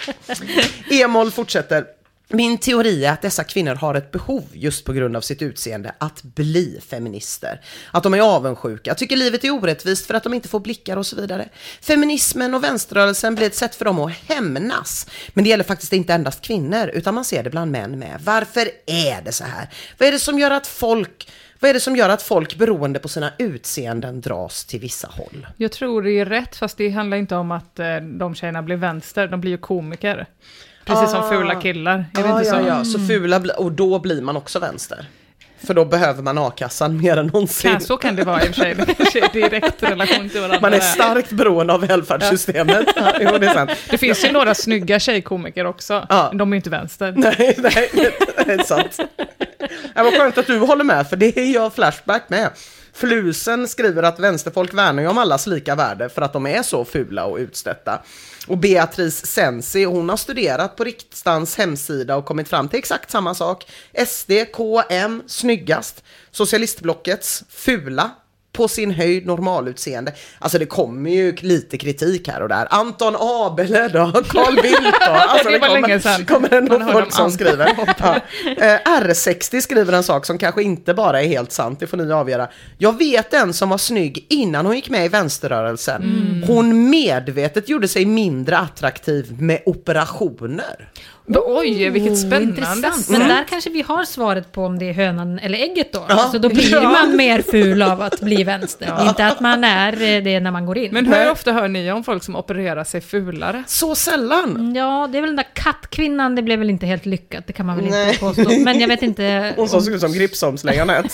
Speaker 7: Emol fortsätter: min teori är att dessa kvinnor har ett behov just på grund av sitt utseende att bli feminister. Att de är avundsjuka, tycker livet är orättvist för att de inte får blickar och så vidare. Feminismen och vänsterrörelsen blir ett sätt för dem att hämnas. Men det gäller faktiskt inte endast kvinnor utan man ser det bland män med. Varför är det så här? Vad är det som gör att folk... Vad är det som gör att folk beroende på sina utseenden dras till vissa håll?
Speaker 6: Jag tror det är rätt, fast det handlar inte om att eh, de tjejerna blir vänster. De blir ju komiker. Precis ah. som fula killar. Är det
Speaker 7: ah,
Speaker 6: inte så?
Speaker 7: Ja, ja. Så fula bli- och då blir man också vänster. För då behöver man a-kassan mer än någonsin.
Speaker 6: Kan, så kan det vara i och för sig. Det kanske är direkt relation till varandra.
Speaker 7: Man är starkt beroende av välfärdssystemet. Ja. Jo, det är sant.
Speaker 6: Det finns ju några snygga tjejkomiker också. Ja. De är inte vänster.
Speaker 7: Nej, nej, det är sant. Det var skönt att du håller med, för det är jag Flashback med. Flusen skriver att vänsterfolk värnar ju om allas lika värde för att de är så fula och utstötta. Och Beatrice Sensi, hon har studerat på Riksdagens hemsida och kommit fram till exakt samma sak. S D, K, M, snyggast. Socialistblockets fula, på sin höjd normalutseende. Alltså det kommer ju lite kritik här och där. Anton Abele då, Carl Bildt då. Alltså det, det kommer, länge sedan. kommer det nog folk som skriver. Ja. R sextio skriver en sak som kanske inte bara är helt sant, det får ni avgöra. Jag vet en som var snygg innan hon gick med i vänsterrörelsen. Mm. Hon medvetet gjorde sig mindre attraktiv med operationer.
Speaker 6: Oj, vilket spännande.
Speaker 8: Mm. Men där kanske vi har svaret på om det är hönan eller ägget då. Ja. Alltså då blir ja. man mer ful av att bli vänster. Ja. Inte att man är det när man går in.
Speaker 6: Men hur ofta hör ni om folk som opererar sig fulare?
Speaker 7: Så sällan.
Speaker 8: Ja, det är väl den där kattkvinnan, det blev väl inte helt lyckat. Det kan man väl Nej. inte påstå. Men jag vet inte.
Speaker 7: Hon såg ut som gripsomslängande.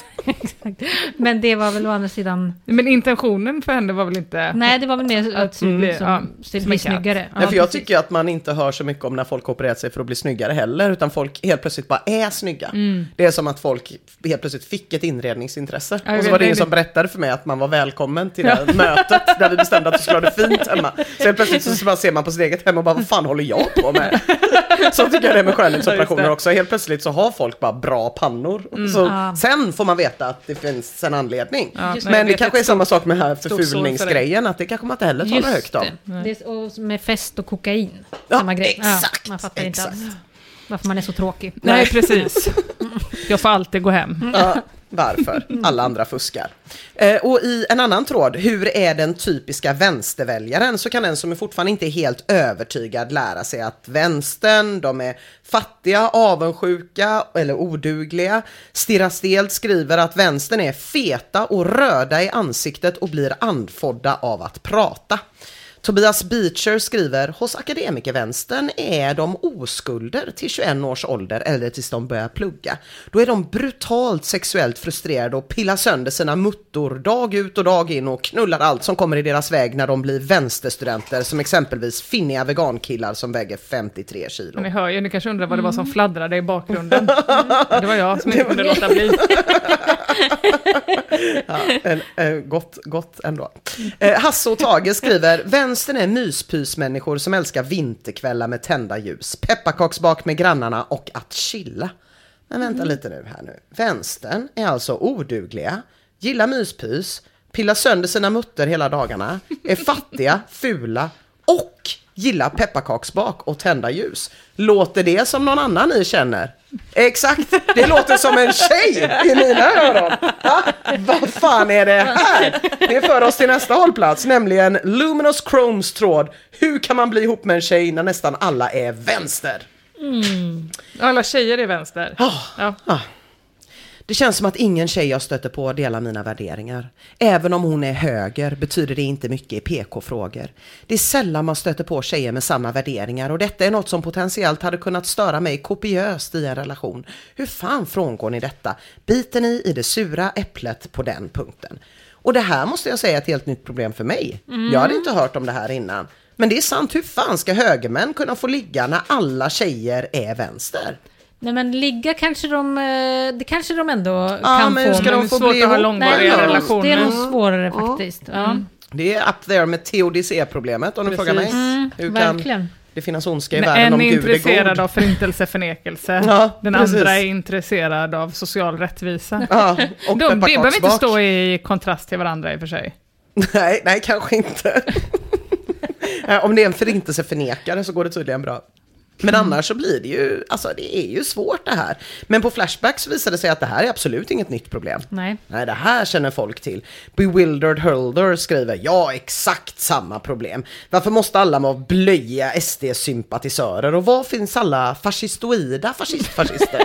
Speaker 8: Men det var väl å andra sidan.
Speaker 6: Men intentionen för henne var väl inte.
Speaker 8: Nej, det var väl mer att mm. bli,
Speaker 6: ja,
Speaker 8: bli snyggare.
Speaker 7: Ja, för jag tycker att man inte hör så mycket om när folk opererat sig för att bli snyggare heller, utan folk helt plötsligt bara är snygga. Mm. Det är som att folk helt plötsligt fick ett inredningsintresse. Ja, och så var det ingen som berättade för mig att man var välkommen till det ja. mötet där vi bestämde att du skulle ha det fint hemma. Så helt plötsligt så bara ser man på sitt eget hem och bara, vad fan håller jag på med? Så tycker jag det är med skönhetsoperationer också. Helt plötsligt så har folk bara bra pannor. Mm. Så ah. sen får man veta att det finns en anledning. Ja, men, men det kanske är samma sak med här förfulningsgrejen, att det kanske man inte heller talar högt om.
Speaker 8: Det. Och med fest och kokain.
Speaker 7: Ja,
Speaker 8: samma grej.
Speaker 7: exakt.
Speaker 8: Ja, man fattar
Speaker 7: exakt.
Speaker 8: inte alls varför man är så tråkig.
Speaker 6: Nej, precis. Jag får alltid gå hem.
Speaker 7: Ja, varför? Alla andra fuskar. Eh, och i en annan tråd, hur är den typiska vänsterväljaren, så kan den som är fortfarande inte är helt övertygad lära sig att vänstern, de är fattiga, avundsjuka eller odugliga. Stirra Stelt skriver att vänstern är feta och röda i ansiktet och blir andfådda av att prata. Tobias Beecher skriver, hos akademikervänstern är de oskulder till tjugoett års ålder eller tills de börjar plugga. Då är de brutalt sexuellt frustrerade och pillar sönder sina muttor dag ut och dag in och knullar allt som kommer i deras väg när de blir vänsterstudenter, som exempelvis finniga vegankillar som väger femtiotre kilo.
Speaker 6: Ni hör ju, ni kanske undrar vad det var som fladdrade i bakgrunden. Det var jag som inte kunde låta bli.
Speaker 7: Ja, en, en, gott, gott ändå. Eh, Hasse och Tage skriver, vänstern är myspysmänniskor som älskar vinterkvällar med tända ljus, pepparkaksbak med grannarna och att chilla. Men vänta mm. lite nu här nu. Vänstern är alltså odugliga, gillar myspys, pillar sönder sina mutter hela dagarna, är fattiga, fula och gillar pepparkaksbak och tända ljus. Låter det som någon annan ni känner? Exakt, det låter som en tjej i mina öron. Ha? Vad fan är det här? Det för oss till nästa hållplats, nämligen Luminous Chromes tråd. Hur kan man bli ihop med en tjej när nästan alla är vänster?
Speaker 6: Mm. Alla tjejer är vänster.
Speaker 7: Oh, ja. Ah. Det känns som att ingen tjej jag stöter på delar mina värderingar. Även om hon är höger betyder det inte mycket i P K-frågor. Det är sällan man stöter på tjejer med samma värderingar och detta är något som potentiellt hade kunnat störa mig kopiöst i en relation. Hur fan frångår ni detta? Biter ni i det sura äpplet på den punkten? Och det här måste jag säga är ett helt nytt problem för mig. Mm. Jag hade inte hört om det här innan. Men det är sant, hur fan ska högermän kunna få ligga när alla tjejer är vänster?
Speaker 8: Nej, men ligga kanske de, det kanske de ändå
Speaker 7: ja,
Speaker 8: kan
Speaker 7: men
Speaker 8: få.
Speaker 7: Ska de
Speaker 8: men
Speaker 7: få
Speaker 6: svårt
Speaker 7: bli
Speaker 6: att ha långvariga relationer.
Speaker 8: Det är nog svårare faktiskt. Ja.
Speaker 6: Mm.
Speaker 7: Det är up there med T O D C-problemet om du frågar mig.
Speaker 8: Mm,
Speaker 7: hur
Speaker 8: verkligen.
Speaker 7: Kan det finnas ondska i
Speaker 6: Men
Speaker 7: världen om
Speaker 6: en är
Speaker 7: Gud är
Speaker 6: intresserad
Speaker 7: god?
Speaker 6: av förintelseförnekelse.
Speaker 7: Ja,
Speaker 6: den
Speaker 7: precis.
Speaker 6: andra är intresserad av social rättvisa.
Speaker 7: Ja, och
Speaker 6: de, det behöver inte
Speaker 7: stå
Speaker 6: stå i kontrast till varandra i och för sig.
Speaker 7: Nej, nej kanske inte. Om det är en förintelseförnekare så går det tydligen bra. Men annars så blir det ju, alltså det är ju svårt det här. Men på Flashback så visade det sig att det här är absolut inget nytt problem.
Speaker 8: Nej.
Speaker 7: Nej, det här känner folk till. Bewildered Holder skriver, ja exakt samma problem. Varför måste alla vara blöja S D-sympatisörer? Och var finns alla fascistoida fascist-fascister?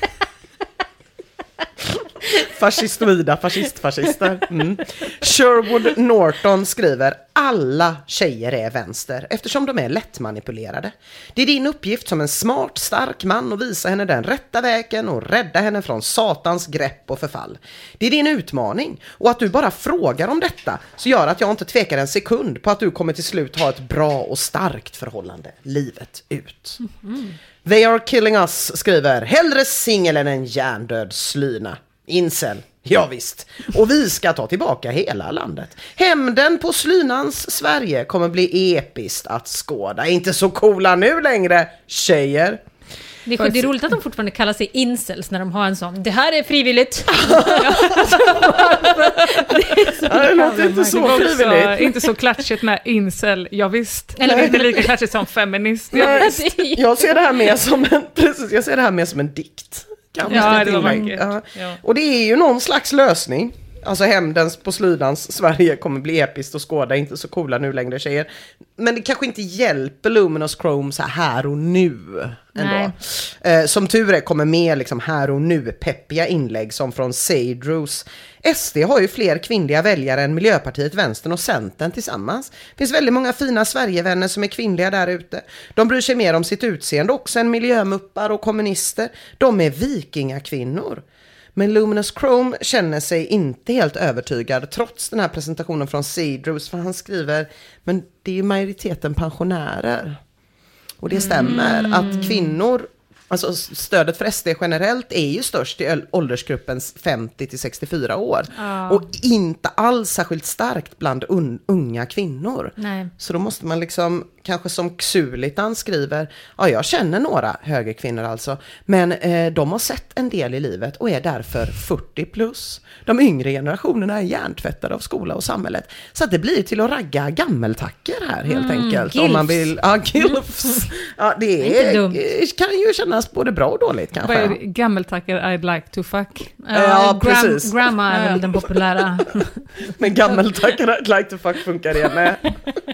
Speaker 7: Fascistoida fascist-fascister. Mm. Sherwood Norton skriver, alla tjejer är vänster eftersom de är lättmanipulerade. Det är din uppgift som en smart, stark man att visa henne den rätta vägen och rädda henne från satans grepp och förfall. Det är din utmaning, och att du bara frågar om detta så gör att jag inte tvekar en sekund på att du kommer till slut ha ett bra och starkt förhållande livet ut. Mm. They are killing us skriver, hellre singel än en hjärndöd slyna. Incel, ja visst. Och vi ska ta tillbaka hela landet. Hämnden på slynans Sverige kommer bli episkt att skåda. Inte så coola nu längre, tjejer.
Speaker 8: Det är, det är roligt att de fortfarande kallar sig incels när de har en sån. Det här är frivilligt.
Speaker 7: Det låter inte så frivilligt.
Speaker 6: Inte så klatschigt med incel, ja visst. Eller inte lika klatschigt som feminist.
Speaker 7: Nej, jag ser det här mer som en, precis, jag ser det här mer som en dikt.
Speaker 6: Ja, det var
Speaker 7: ja. Ja. Och det är ju någon slags lösning. Alltså hämndens på slydans Sverige kommer bli episkt och skåda, inte så coola nu längre tjejer. Men det kanske inte hjälper Luminous Chrome så här och nu ändå. Eh, som tur är kommer med liksom här och nu peppiga inlägg som från Seidrus. S D har ju fler kvinnliga väljare än Miljöpartiet, Vänstern och Centern tillsammans. Det finns väldigt många fina Sverigevänner som är kvinnliga där ute. De bryr sig mer om sitt utseende också än miljömuppar och kommunister. De är vikingakvinnor. Men Luminous Chrome känner sig inte helt övertygad trots den här presentationen från Seidrus, för han skriver, men det är ju majoriteten pensionärer. Och det stämmer mm. att kvinnor, alltså stödet för S D generellt är ju störst i åldersgruppen femtio till sextiofyra år. Ah. Och inte alls särskilt starkt bland un- unga kvinnor.
Speaker 8: Nej.
Speaker 7: Så då måste man liksom, kanske som Xulitan skriver, ja jag känner några högerkvinnor alltså, men eh, de har sett en del i livet och är därför fyrtio plus. De yngre generationerna är hjärntvättade av skola och samhället. Så att det blir till att ragga gammeltacker här helt mm, enkelt.
Speaker 8: Gilfs.
Speaker 7: Om man vill, ja gilfs. Ja, det är, kan ju kännas både bra och dåligt kanske.
Speaker 6: Vad är det? Gammeltacker I'd like to fuck?
Speaker 7: Ja, ja precis.
Speaker 8: Gram, grandma är väl den populära.
Speaker 7: Men gammeltacker I'd like to fuck funkar igen med.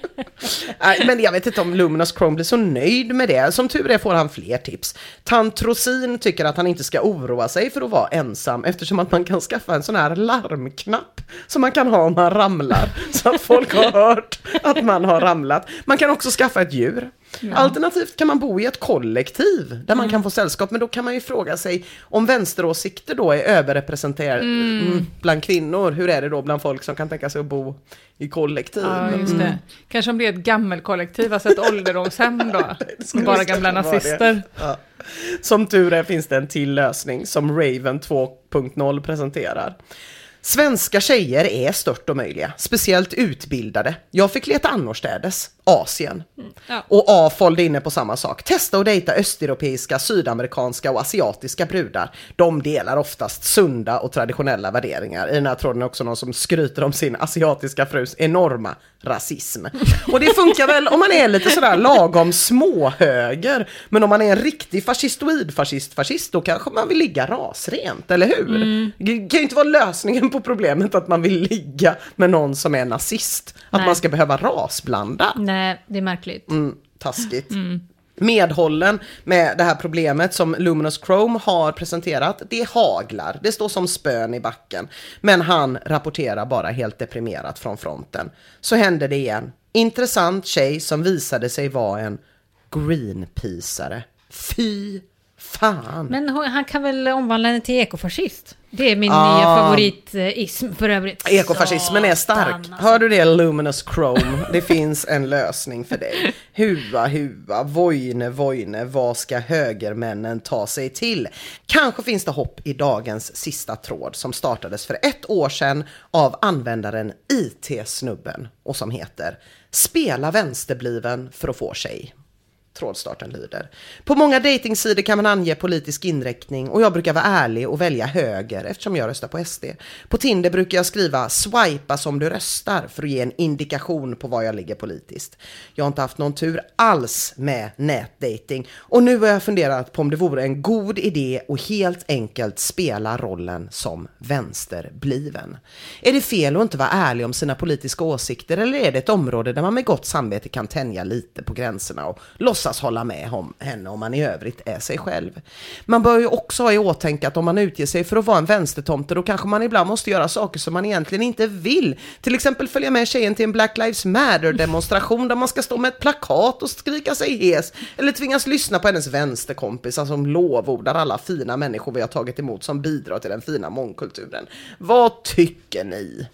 Speaker 7: Nej, men jag vet inte om Luminous Chrome blir så nöjd med det. Som tur är får han fler tips. Tantrosin tycker att han inte ska oroa sig för att vara ensam, eftersom att man kan skaffa en sån här larmknapp som man kan ha om man ramlar, så att folk har hört att man har ramlat. Man kan också skaffa ett djur. Ja. Alternativt kan man bo i ett kollektiv där man mm. kan få sällskap, men då kan man ju fråga sig om vänsteråsikter då är överrepresenterade mm. Mm, bland kvinnor. Hur är det då bland folk som kan tänka sig att bo i kollektiv?
Speaker 6: Ja, just det. Mm. Kanske om det är ett gammelkollektiv, alltså ett ålderdomshem då, bara gamla nazister.
Speaker 7: Ja. Som tur är finns det en till lösning som Raven två punkt noll presenterar. Svenska tjejer är stört och möjliga, speciellt utbildade. Jag fick leta annorstädes, Asien. Mm, ja. Och A följde inne på samma sak. Testa och dejta östeuropeiska, sydamerikanska och asiatiska brudar. De delar oftast sunda och traditionella värderingar. I den här tråden är också någon som skryter om sin asiatiska frus enorma rasism. Och det funkar väl om man är lite sådär lagom småhöger. Men om man är en riktig fascistoid fascist fascist då kanske man vill ligga rasrent, eller hur? Mm. Det kan ju inte vara lösningen på problemet att man vill ligga med någon som är nazist. Att Nej. man ska behöva rasblanda.
Speaker 8: Nej, det är märkligt.
Speaker 7: Mm, taskigt. Mm. Medhållen med det här problemet som Luminous Chrome har presenterat, det haglar. Det står som spön i backen. Men han rapporterar bara helt deprimerat från fronten. Så hände det igen. Intressant tjej som visade sig vara en Greenpeaceare. Fy fan.
Speaker 8: Men han kan väl omvandla henne till ekofascist? Det är min ah. nya favoritism för övrigt.
Speaker 7: Ekofascismen är stark. Alltså. Hör du det, Luminous Chrome? Det finns en lösning för dig. Huva, huva, vojne, vojne, vad ska högermännen ta sig till? Kanske finns det hopp i dagens sista tråd som startades för ett år sedan av användaren I T-snubben och som heter Spela vänsterbliven för att få tjej. Trådstarten lyder. På många datingsidor kan man ange politisk inriktning och jag brukar vara ärlig och välja höger eftersom jag röstar på S D. På Tinder brukar jag skriva swipa som du röstar för att ge en indikation på var jag ligger politiskt. Jag har inte haft någon tur alls med nätdating och nu har jag funderat på om det vore en god idé och helt enkelt spela rollen som vänsterbliven. Är det fel att inte vara ärlig om sina politiska åsikter eller är det ett område där man med gott samvete kan tänja lite på gränserna och låtsas hålla med om henne om man i övrigt är sig själv. Man bör ju också ha i åtanke att om man utger sig för att vara en vänstertomte då kanske man ibland måste göra saker som man egentligen inte vill. Till exempel följa med tjejen till en Black Lives Matter-demonstration där man ska stå med ett plakat och skrika sig hes. Eller tvingas lyssna på hennes vänsterkompisar som lovordar alla fina människor vi har tagit emot som bidrar till den fina mångkulturen. Vad tycker ni?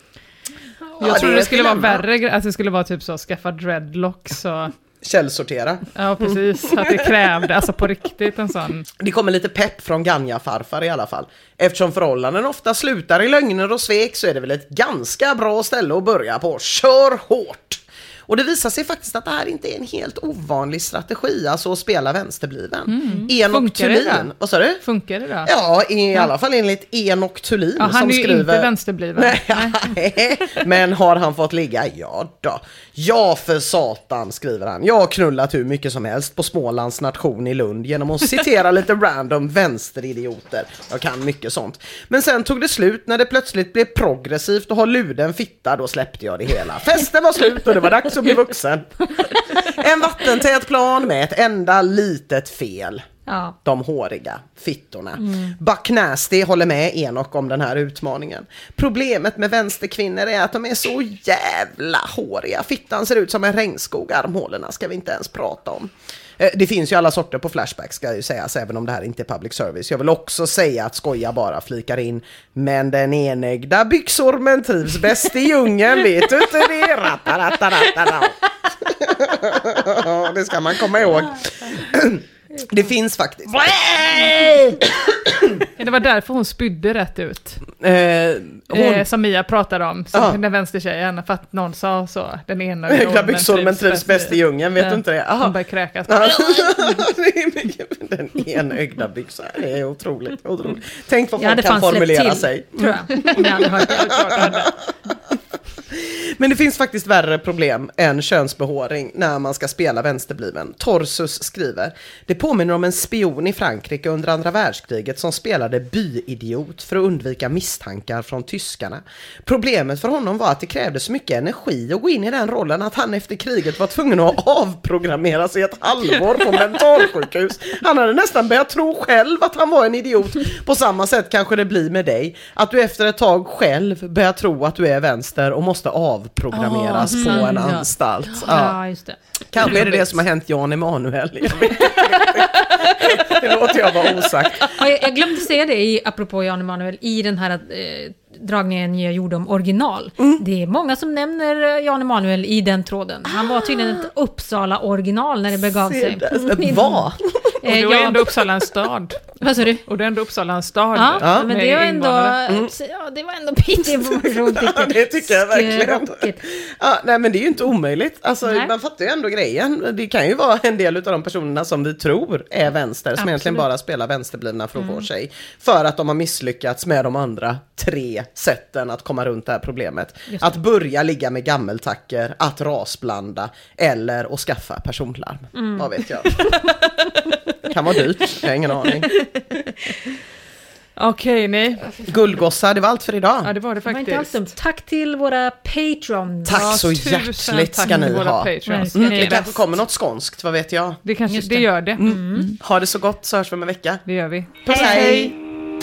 Speaker 6: Jag ja, tror det, det skulle vara värre, att det skulle vara typ så skaffa dreadlocks och
Speaker 7: källsortera.
Speaker 6: Ja, precis. Att det krävde, alltså på riktigt en sån.
Speaker 7: Det kommer lite pepp från Ganja-farfar i alla fall. Eftersom förhållanden ofta slutar i lögner och svek så är det väl ett ganska bra ställe att börja på. Kör hårt! Och det visar sig faktiskt att det här inte är en helt ovanlig strategi, alltså att spela vänsterbliven. Mm. Enok Thulin. Vad sa du?
Speaker 6: Funkar det då?
Speaker 7: Ja, i ja. alla fall enligt Enok Thulin ja,
Speaker 6: han
Speaker 7: som
Speaker 6: är ju
Speaker 7: skriver...
Speaker 6: inte vänsterbliven.
Speaker 7: Nej, men har han fått ligga? Ja då. Ja för satan, skriver han. Jag har knullat hur mycket som helst på Smålands nation i Lund genom att citera lite random vänsteridioter. Jag kan mycket sånt. Men sen tog det slut när det plötsligt blev progressivt och ha luden fitta, då släppte jag det hela. Festen var slut och det var dags att bli vuxen. En vattentät plan med ett enda litet fel. Ja. De håriga fittorna. Mm. Buck Nasty håller med Enok om den här utmaningen. Problemet med vänsterkvinnor är att de är så jävla håriga. Fittan ser ut som en regnskog. Armhålorna ska vi inte ens prata om. Det finns ju alla sorter på Flashback ska jag ju säga, även om det här inte är public service. Jag vill också säga att skoja bara flikar in. Men den enögda byxormen trivs bäst i djungeln, vet du inte det? Det ska man komma ihåg. Det finns faktiskt.
Speaker 6: Det var därför hon spydde rätt ut.
Speaker 7: Eh, hon...
Speaker 6: eh, som Mia pratade om. Som ah. den vänstertjejen. För att någon sa så. Den ena
Speaker 7: högla byxor men trivs bäst i djungeln. Vet ja. du inte det?
Speaker 6: Aha. Hon börjar kräkas.
Speaker 7: Den enögda byxor. Det är otroligt. otroligt. Tänk vad folk kan formulera till, sig.
Speaker 8: Tror jag. Jag hade hört det.
Speaker 7: Men Men det finns faktiskt värre problem än könsbehåring när man ska spela vänsterbliven. Torsus skriver: det påminner om en spion i Frankrike under andra världskriget som spelade byidiot för att undvika misstankar från tyskarna. Problemet för honom var att det krävdes så mycket energi att gå in i den rollen att han efter kriget var tvungen att avprogrammera sig ett halvår på mentalsjukhus. Han hade nästan börjat tro själv att han var en idiot. På samma sätt kanske det blir med dig. Att du efter ett tag själv börjar tro att du är vänster och måste avprogrammeras oh, på en ja. anstalt. Ja.
Speaker 8: Ja, just det.
Speaker 7: Kanske är det det som har hänt Jan Emanuel. Det låter jag vara osagt.
Speaker 8: Jag, jag glömde säga det i, apropå Jan Emanuel i den här eh, dragningen jag gjorde om original. Mm. Det är många som nämner Jan Emanuel i den tråden. Han var tydligen ett Uppsala original när det begav sig.
Speaker 7: Det var.
Speaker 6: Och det var ändå Uppsala en stad.
Speaker 8: Vad sa du?
Speaker 6: Och det är ändå Uppsala en stad.
Speaker 8: Ja, ja. Men det var ändå mm. ja, det var ändå pint information tycker
Speaker 7: jag. Ja, det tycker jag verkligen. Ja, nej, men det är ju inte omöjligt. Alltså, man fattar ju ändå grejen. Det kan ju vara en del av de personerna som vi tror är vänster, som Absolut. egentligen bara spelar vänsterblivna för att mm. få sig. För att de har misslyckats med de andra tre sätten att komma runt det här problemet. Att börja ligga med gammeltacker, att rasblanda eller att skaffa personlarm. Mm. Vad vet jag. Kan vara dyrt, jag har ingen aning.
Speaker 6: Okej, nej.
Speaker 7: Guldgossar, det var allt för idag.
Speaker 6: Ja, det var det faktiskt.
Speaker 8: Det var inte allt. Tack till våra Patreon.
Speaker 7: Tack ja, så hjärtligt ska ni ha. Mm. Det kanske kommer något skånskt, vad vet jag.
Speaker 6: Det kanske det. det gör det. Mm.
Speaker 7: Mm. Ha det så gott, så hörs vi om en vecka.
Speaker 6: Det gör vi.
Speaker 7: Puss, hej! hej.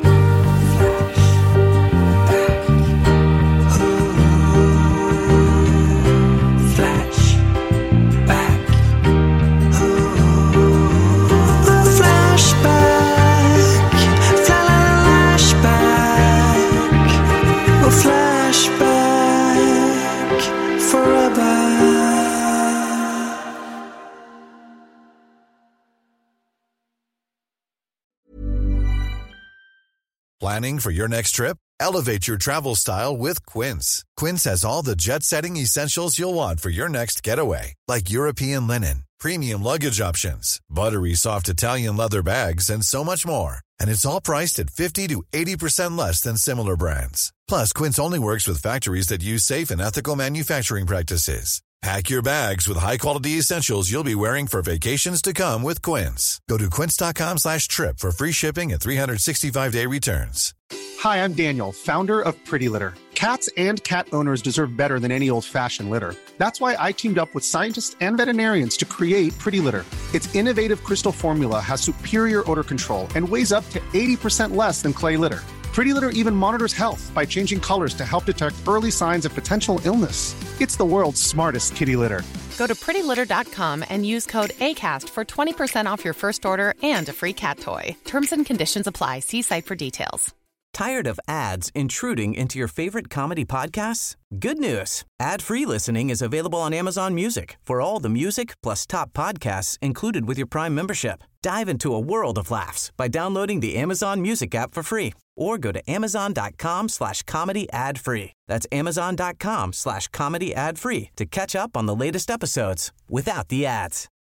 Speaker 10: Planning for your next trip? Elevate your travel style with Quince. Quince has all the jet-setting essentials you'll want for your next getaway, like European linen, premium luggage options, buttery soft Italian leather bags, and so much more. And it's all priced at fifty to eighty percent less than similar brands. Plus, Quince only works with factories that use safe and ethical manufacturing practices. Pack your bags with high-quality essentials you'll be wearing for vacations to come with Quince. Go to quince.com slash trip for free shipping and three sixty-five day returns.
Speaker 9: Hi, I'm Daniel, founder of Pretty Litter. Cats and cat owners deserve better than any old-fashioned litter. That's why I teamed up with scientists and veterinarians to create Pretty Litter. Its innovative crystal formula has superior odor control and weighs up to eighty percent less than clay litter. Pretty Litter even monitors health by changing colors to help detect early signs of potential illness. It's the world's smartest kitty litter.
Speaker 11: Go to pretty litter dot com and use code ACAST for twenty percent off your first order and a free cat toy. Terms and conditions apply. See site for details.
Speaker 12: Tired of ads intruding into your favorite comedy podcasts? Good news. Ad-free listening is available on Amazon Music for all the music plus top podcasts included with your Prime membership. Dive into a world of laughs by downloading the Amazon Music app for free or go to amazon.com slash comedy ad free. That's amazon.com slash comedy ad free to catch up on the latest episodes without the ads.